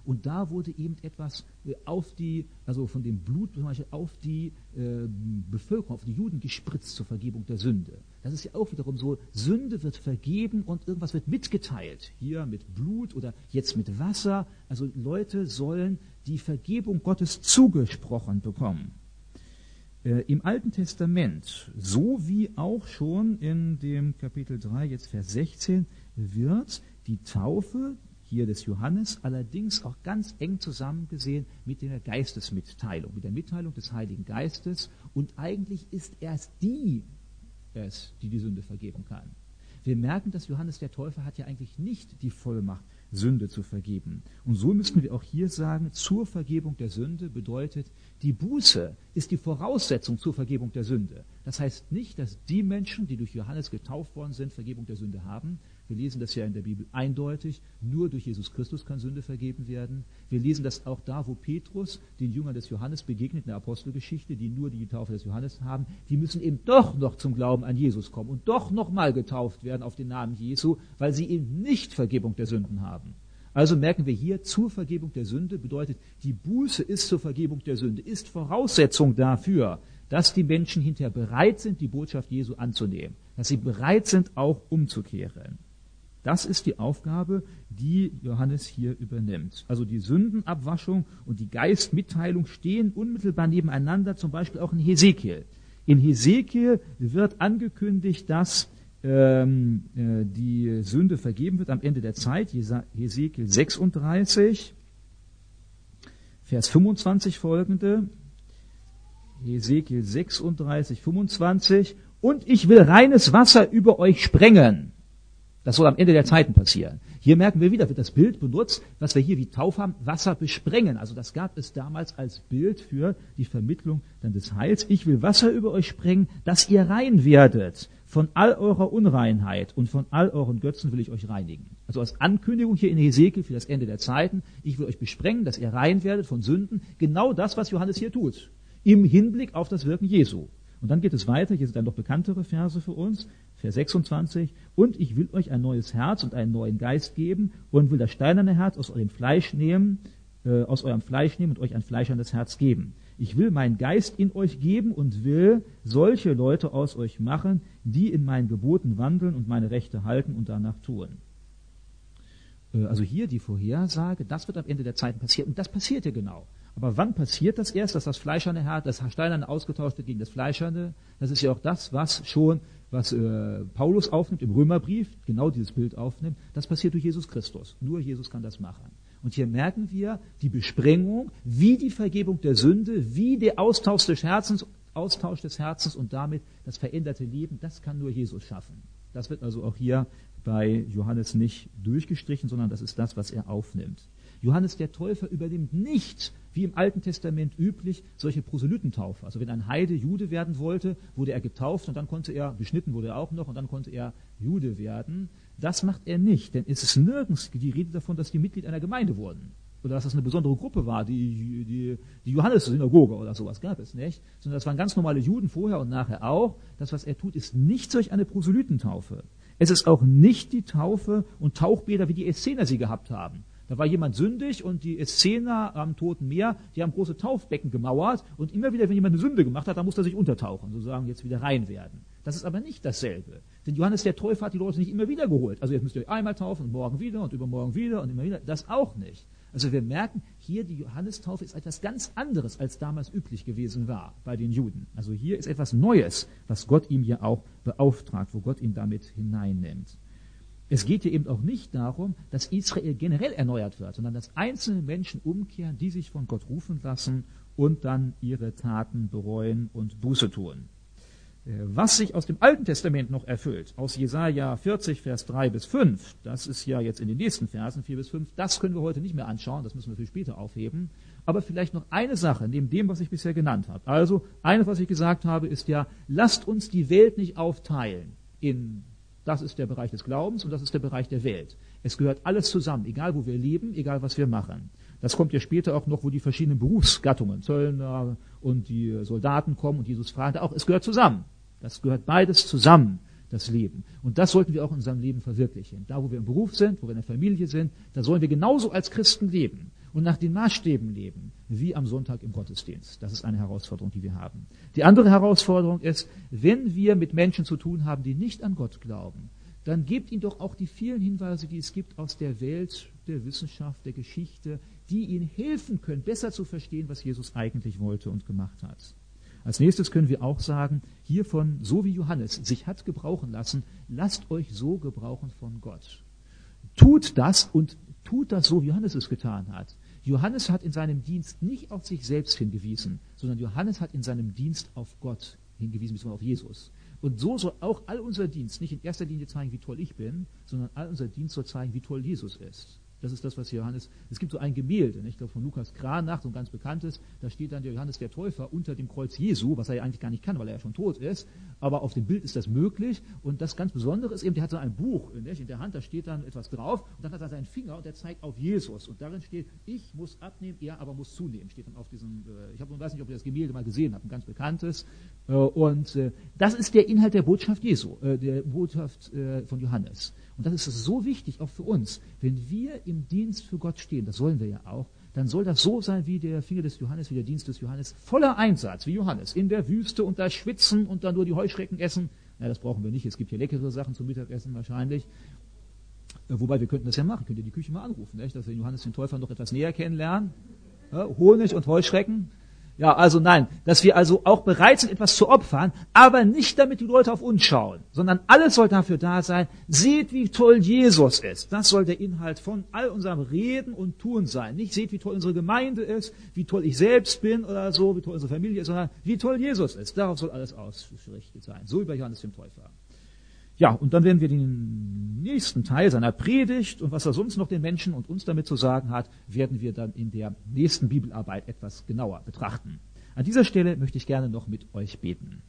und da wurde eben etwas von dem Blut zum Beispiel auf die Bevölkerung, auf die Juden gespritzt zur Vergebung der Sünde. Das ist ja auch wiederum so, Sünde wird vergeben und irgendwas wird mitgeteilt. Hier mit Blut oder jetzt mit Wasser. Also Leute sollen die Vergebung Gottes zugesprochen bekommen. Im Alten Testament, so wie auch schon in dem Kapitel 3, jetzt Vers 16, wird die Taufe hier des Johannes allerdings auch ganz eng zusammengesehen mit der Geistesmitteilung, mit der Mitteilung des Heiligen Geistes. Und eigentlich ist erst die die Sünde vergeben kann. Wir merken, dass Johannes der Täufer hat ja eigentlich nicht die Vollmacht, Sünde zu vergeben. Und so müssten wir auch hier sagen, zur Vergebung der Sünde bedeutet, die Buße ist die Voraussetzung zur Vergebung der Sünde. Das heißt nicht, dass die Menschen, die durch Johannes getauft worden sind, Vergebung der Sünde haben. Wir lesen das ja in der Bibel eindeutig, nur durch Jesus Christus kann Sünde vergeben werden. Wir lesen das auch da, wo Petrus den Jüngern des Johannes begegnet in der Apostelgeschichte, die nur die Taufe des Johannes haben. Die müssen eben doch noch zum Glauben an Jesus kommen und doch nochmal getauft werden auf den Namen Jesu, weil sie eben nicht Vergebung der Sünden haben. Also merken wir hier, zur Vergebung der Sünde bedeutet, die Buße ist zur Vergebung der Sünde, ist Voraussetzung dafür, dass die Menschen hinterher bereit sind, die Botschaft Jesu anzunehmen, dass sie bereit sind, auch umzukehren. Das ist die Aufgabe, die Johannes hier übernimmt. Also die Sündenabwaschung und die Geistmitteilung stehen unmittelbar nebeneinander, zum Beispiel auch in Hesekiel. In Hesekiel wird angekündigt, dass die Sünde vergeben wird am Ende der Zeit. Hesekiel 36, Vers 25 folgende. Hesekiel 36, 25. Und ich will reines Wasser über euch sprengen. Das soll am Ende der Zeiten passieren. Hier merken wir wieder, wird das Bild benutzt, was wir hier wie Taufe haben, Wasser besprengen. Also das gab es damals als Bild für die Vermittlung dann des Heils. Ich will Wasser über euch sprengen, dass ihr rein werdet. Von all eurer Unreinheit und von all euren Götzen will ich euch reinigen. Also als Ankündigung hier in Hesekiel für das Ende der Zeiten, ich will euch besprengen, dass ihr rein werdet von Sünden. Genau das, was Johannes hier tut. Im Hinblick auf das Wirken Jesu. Und dann geht es weiter, hier sind dann noch bekanntere Verse für uns, Vers 26, und ich will euch ein neues Herz und einen neuen Geist geben und will das steinerne Herz aus eurem Fleisch nehmen und euch ein fleischernes Herz geben. Ich will meinen Geist in euch geben und will solche Leute aus euch machen, die in meinen Geboten wandeln und meine Rechte halten und danach tun. Also hier die Vorhersage, das wird am Ende der Zeiten passieren. Und das passiert ja genau. Aber wann passiert das erst, dass das fleischerne Herz, das Steinerne ausgetauscht wird gegen das Fleischerne? Das ist ja auch das, was Paulus aufnimmt im Römerbrief, genau dieses Bild aufnimmt. Das passiert durch Jesus Christus. Nur Jesus kann das machen. Und hier merken wir die Besprengung, wie die Vergebung der Sünde, wie der Austausch des Herzens und damit das veränderte Leben, das kann nur Jesus schaffen. Das wird also auch hier bei Johannes nicht durchgestrichen, sondern das ist das, was er aufnimmt. Johannes der Täufer übernimmt nicht, wie im Alten Testament üblich, solche Proselytentaufe. Also wenn ein Heide Jude werden wollte, wurde er getauft und dann konnte er, beschnitten wurde er auch noch, und dann konnte er Jude werden. Das macht er nicht, denn es ist nirgends die Rede davon, dass die Mitglied einer Gemeinde wurden. Oder dass das eine besondere Gruppe war, die Johannes-Synagoge oder sowas gab es nicht. Sondern das waren ganz normale Juden vorher und nachher auch. Das, was er tut, ist nicht solch eine Proselytentaufe. Es ist auch nicht die Taufe und Tauchbäder, wie die Essener sie gehabt haben. Da war jemand sündig und die Essener am Toten Meer, die haben große Taufbecken gemauert und immer wieder, wenn jemand eine Sünde gemacht hat, dann musste er sich untertauchen, sozusagen jetzt wieder rein werden. Das ist aber nicht dasselbe. Denn Johannes der Täufer hat die Leute nicht immer wieder geholt. Also jetzt müsst ihr euch einmal taufen und morgen wieder und übermorgen wieder und immer wieder. Das auch nicht. Also wir merken, hier die Johannestaufe ist etwas ganz anderes, als damals üblich gewesen war bei den Juden. Also hier ist etwas Neues, was Gott ihm ja auch beauftragt, wo Gott ihn damit hineinnimmt. Es geht hier eben auch nicht darum, dass Israel generell erneuert wird, sondern dass einzelne Menschen umkehren, die sich von Gott rufen lassen und dann ihre Taten bereuen und Buße tun. Was sich aus dem Alten Testament noch erfüllt, aus Jesaja 40, Vers 3 bis 5, das ist ja jetzt in den nächsten Versen 4 bis 5, das können wir heute nicht mehr anschauen, das müssen wir für später aufheben. Aber vielleicht noch eine Sache, neben dem, was ich bisher genannt habe. Also, eines, was ich gesagt habe, ist ja, lasst uns die Welt nicht aufteilen das ist der Bereich des Glaubens und das ist der Bereich der Welt. Es gehört alles zusammen, egal wo wir leben, egal was wir machen. Das kommt ja später auch noch, wo die verschiedenen Berufsgattungen, Zöllner und die Soldaten kommen und Jesus fragt auch, es gehört zusammen. Das gehört beides zusammen, das Leben. Und das sollten wir auch in unserem Leben verwirklichen. Da, wo wir im Beruf sind, wo wir in der Familie sind, da sollen wir genauso als Christen leben. und nach den Maßstäben leben, wie am Sonntag im Gottesdienst. Das ist eine Herausforderung, die wir haben. Die andere Herausforderung ist, wenn wir mit Menschen zu tun haben, die nicht an Gott glauben, dann gebt ihnen doch auch die vielen Hinweise, die es gibt aus der Welt, der Wissenschaft, der Geschichte, die ihnen helfen können, besser zu verstehen, was Jesus eigentlich wollte und gemacht hat. Als nächstes können wir auch sagen, hiervon, so wie Johannes sich hat gebrauchen lassen, lasst euch so gebrauchen von Gott. Tut das und tut das so, wie Johannes es getan hat. Johannes hat in seinem Dienst nicht auf sich selbst hingewiesen, sondern Johannes hat in seinem Dienst auf Gott hingewiesen, beziehungsweise auf Jesus. Und so soll auch all unser Dienst nicht in erster Linie zeigen, wie toll ich bin, sondern all unser Dienst soll zeigen, wie toll Jesus ist. Das ist das, was Johannes, es gibt so ein Gemälde, ich glaube von Lukas Cranach, so ein ganz bekanntes, da steht dann der Johannes der Täufer unter dem Kreuz Jesu, was er ja eigentlich gar nicht kann, weil er ja schon tot ist, aber auf dem Bild ist das möglich und das ganz Besondere ist eben, der hat so ein Buch in der Hand, da steht dann etwas drauf und dann hat er seinen Finger und der zeigt auf Jesus und darin steht, ich muss abnehmen, er aber muss zunehmen, steht dann auf diesem, ich weiß nicht, ob ihr das Gemälde mal gesehen habt, ein ganz bekanntes und das ist der Inhalt der Botschaft Jesu, der Botschaft von Johannes. Und das ist so wichtig, auch für uns. Wenn wir im Dienst für Gott stehen, das sollen wir ja auch, dann soll das so sein wie der Finger des Johannes, wie der Dienst des Johannes, voller Einsatz, wie Johannes, in der Wüste und da schwitzen und dann nur die Heuschrecken essen. Ja, das brauchen wir nicht, es gibt hier leckere Sachen zum Mittagessen wahrscheinlich. Wobei, wir könnten das ja machen, könnt ihr die Küche mal anrufen, nicht? Dass wir Johannes den Täufer noch etwas näher kennenlernen. Ja, Honig und Heuschrecken. Ja, also nein, dass wir also auch bereit sind, etwas zu opfern, aber nicht damit die Leute auf uns schauen, sondern alles soll dafür da sein, seht, wie toll Jesus ist. Das soll der Inhalt von all unserem Reden und Tun sein. Nicht seht, wie toll unsere Gemeinde ist, wie toll ich selbst bin oder so, wie toll unsere Familie ist, sondern wie toll Jesus ist. Darauf soll alles ausgerichtet sein. So über Johannes den Täufer. Ja, und dann werden wir den nächsten Teil seiner Predigt und was er sonst noch den Menschen und uns damit zu sagen hat, werden wir dann in der nächsten Bibelarbeit etwas genauer betrachten. An dieser Stelle möchte ich gerne noch mit euch beten.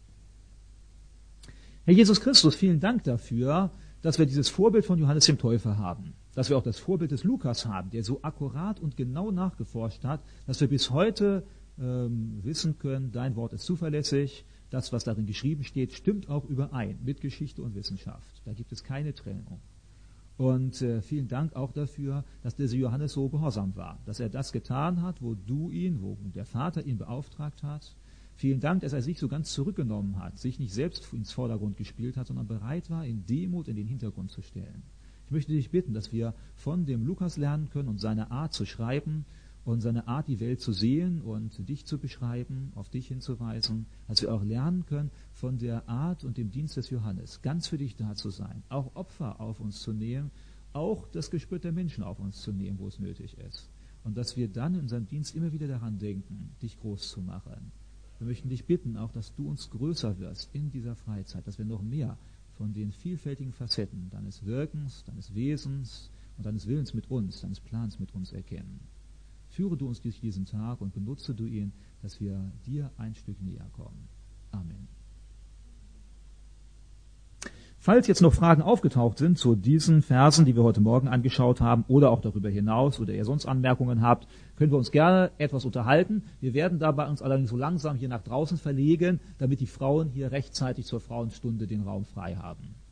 Herr Jesus Christus, vielen Dank dafür, dass wir dieses Vorbild von Johannes dem Täufer haben, dass wir auch das Vorbild des Lukas haben, der so akkurat und genau nachgeforscht hat, dass wir bis heute wissen können, dein Wort ist zuverlässig, das, was darin geschrieben steht, stimmt auch überein mit Geschichte und Wissenschaft. Da gibt es keine Trennung. Und vielen Dank auch dafür, dass dieser Johannes so gehorsam war, dass er das getan hat, wo der Vater ihn beauftragt hat. Vielen Dank, dass er sich so ganz zurückgenommen hat, sich nicht selbst ins Vordergrund gespielt hat, sondern bereit war, in Demut in den Hintergrund zu stellen. Ich möchte dich bitten, dass wir von dem Lukas lernen können und seine Art zu schreiben, und seine Art, die Welt zu sehen und dich zu beschreiben, auf dich hinzuweisen, dass wir auch lernen können von der Art und dem Dienst des Johannes, ganz für dich da zu sein, auch Opfer auf uns zu nehmen, auch das Gespött der Menschen auf uns zu nehmen, wo es nötig ist. Und dass wir dann in unserem Dienst immer wieder daran denken, dich groß zu machen. Wir möchten dich bitten, auch, dass du uns größer wirst in dieser Freizeit, dass wir noch mehr von den vielfältigen Facetten deines Wirkens, deines Wesens und deines Willens mit uns, deines Plans mit uns erkennen. Führe du uns durch diesen Tag und benutze du ihn, dass wir dir ein Stück näher kommen. Amen. Falls jetzt noch Fragen aufgetaucht sind zu diesen Versen, die wir heute Morgen angeschaut haben, oder auch darüber hinaus, oder ihr sonst Anmerkungen habt, können wir uns gerne etwas unterhalten. Wir werden dabei uns allerdings so langsam hier nach draußen verlegen, damit die Frauen hier rechtzeitig zur Frauenstunde den Raum frei haben.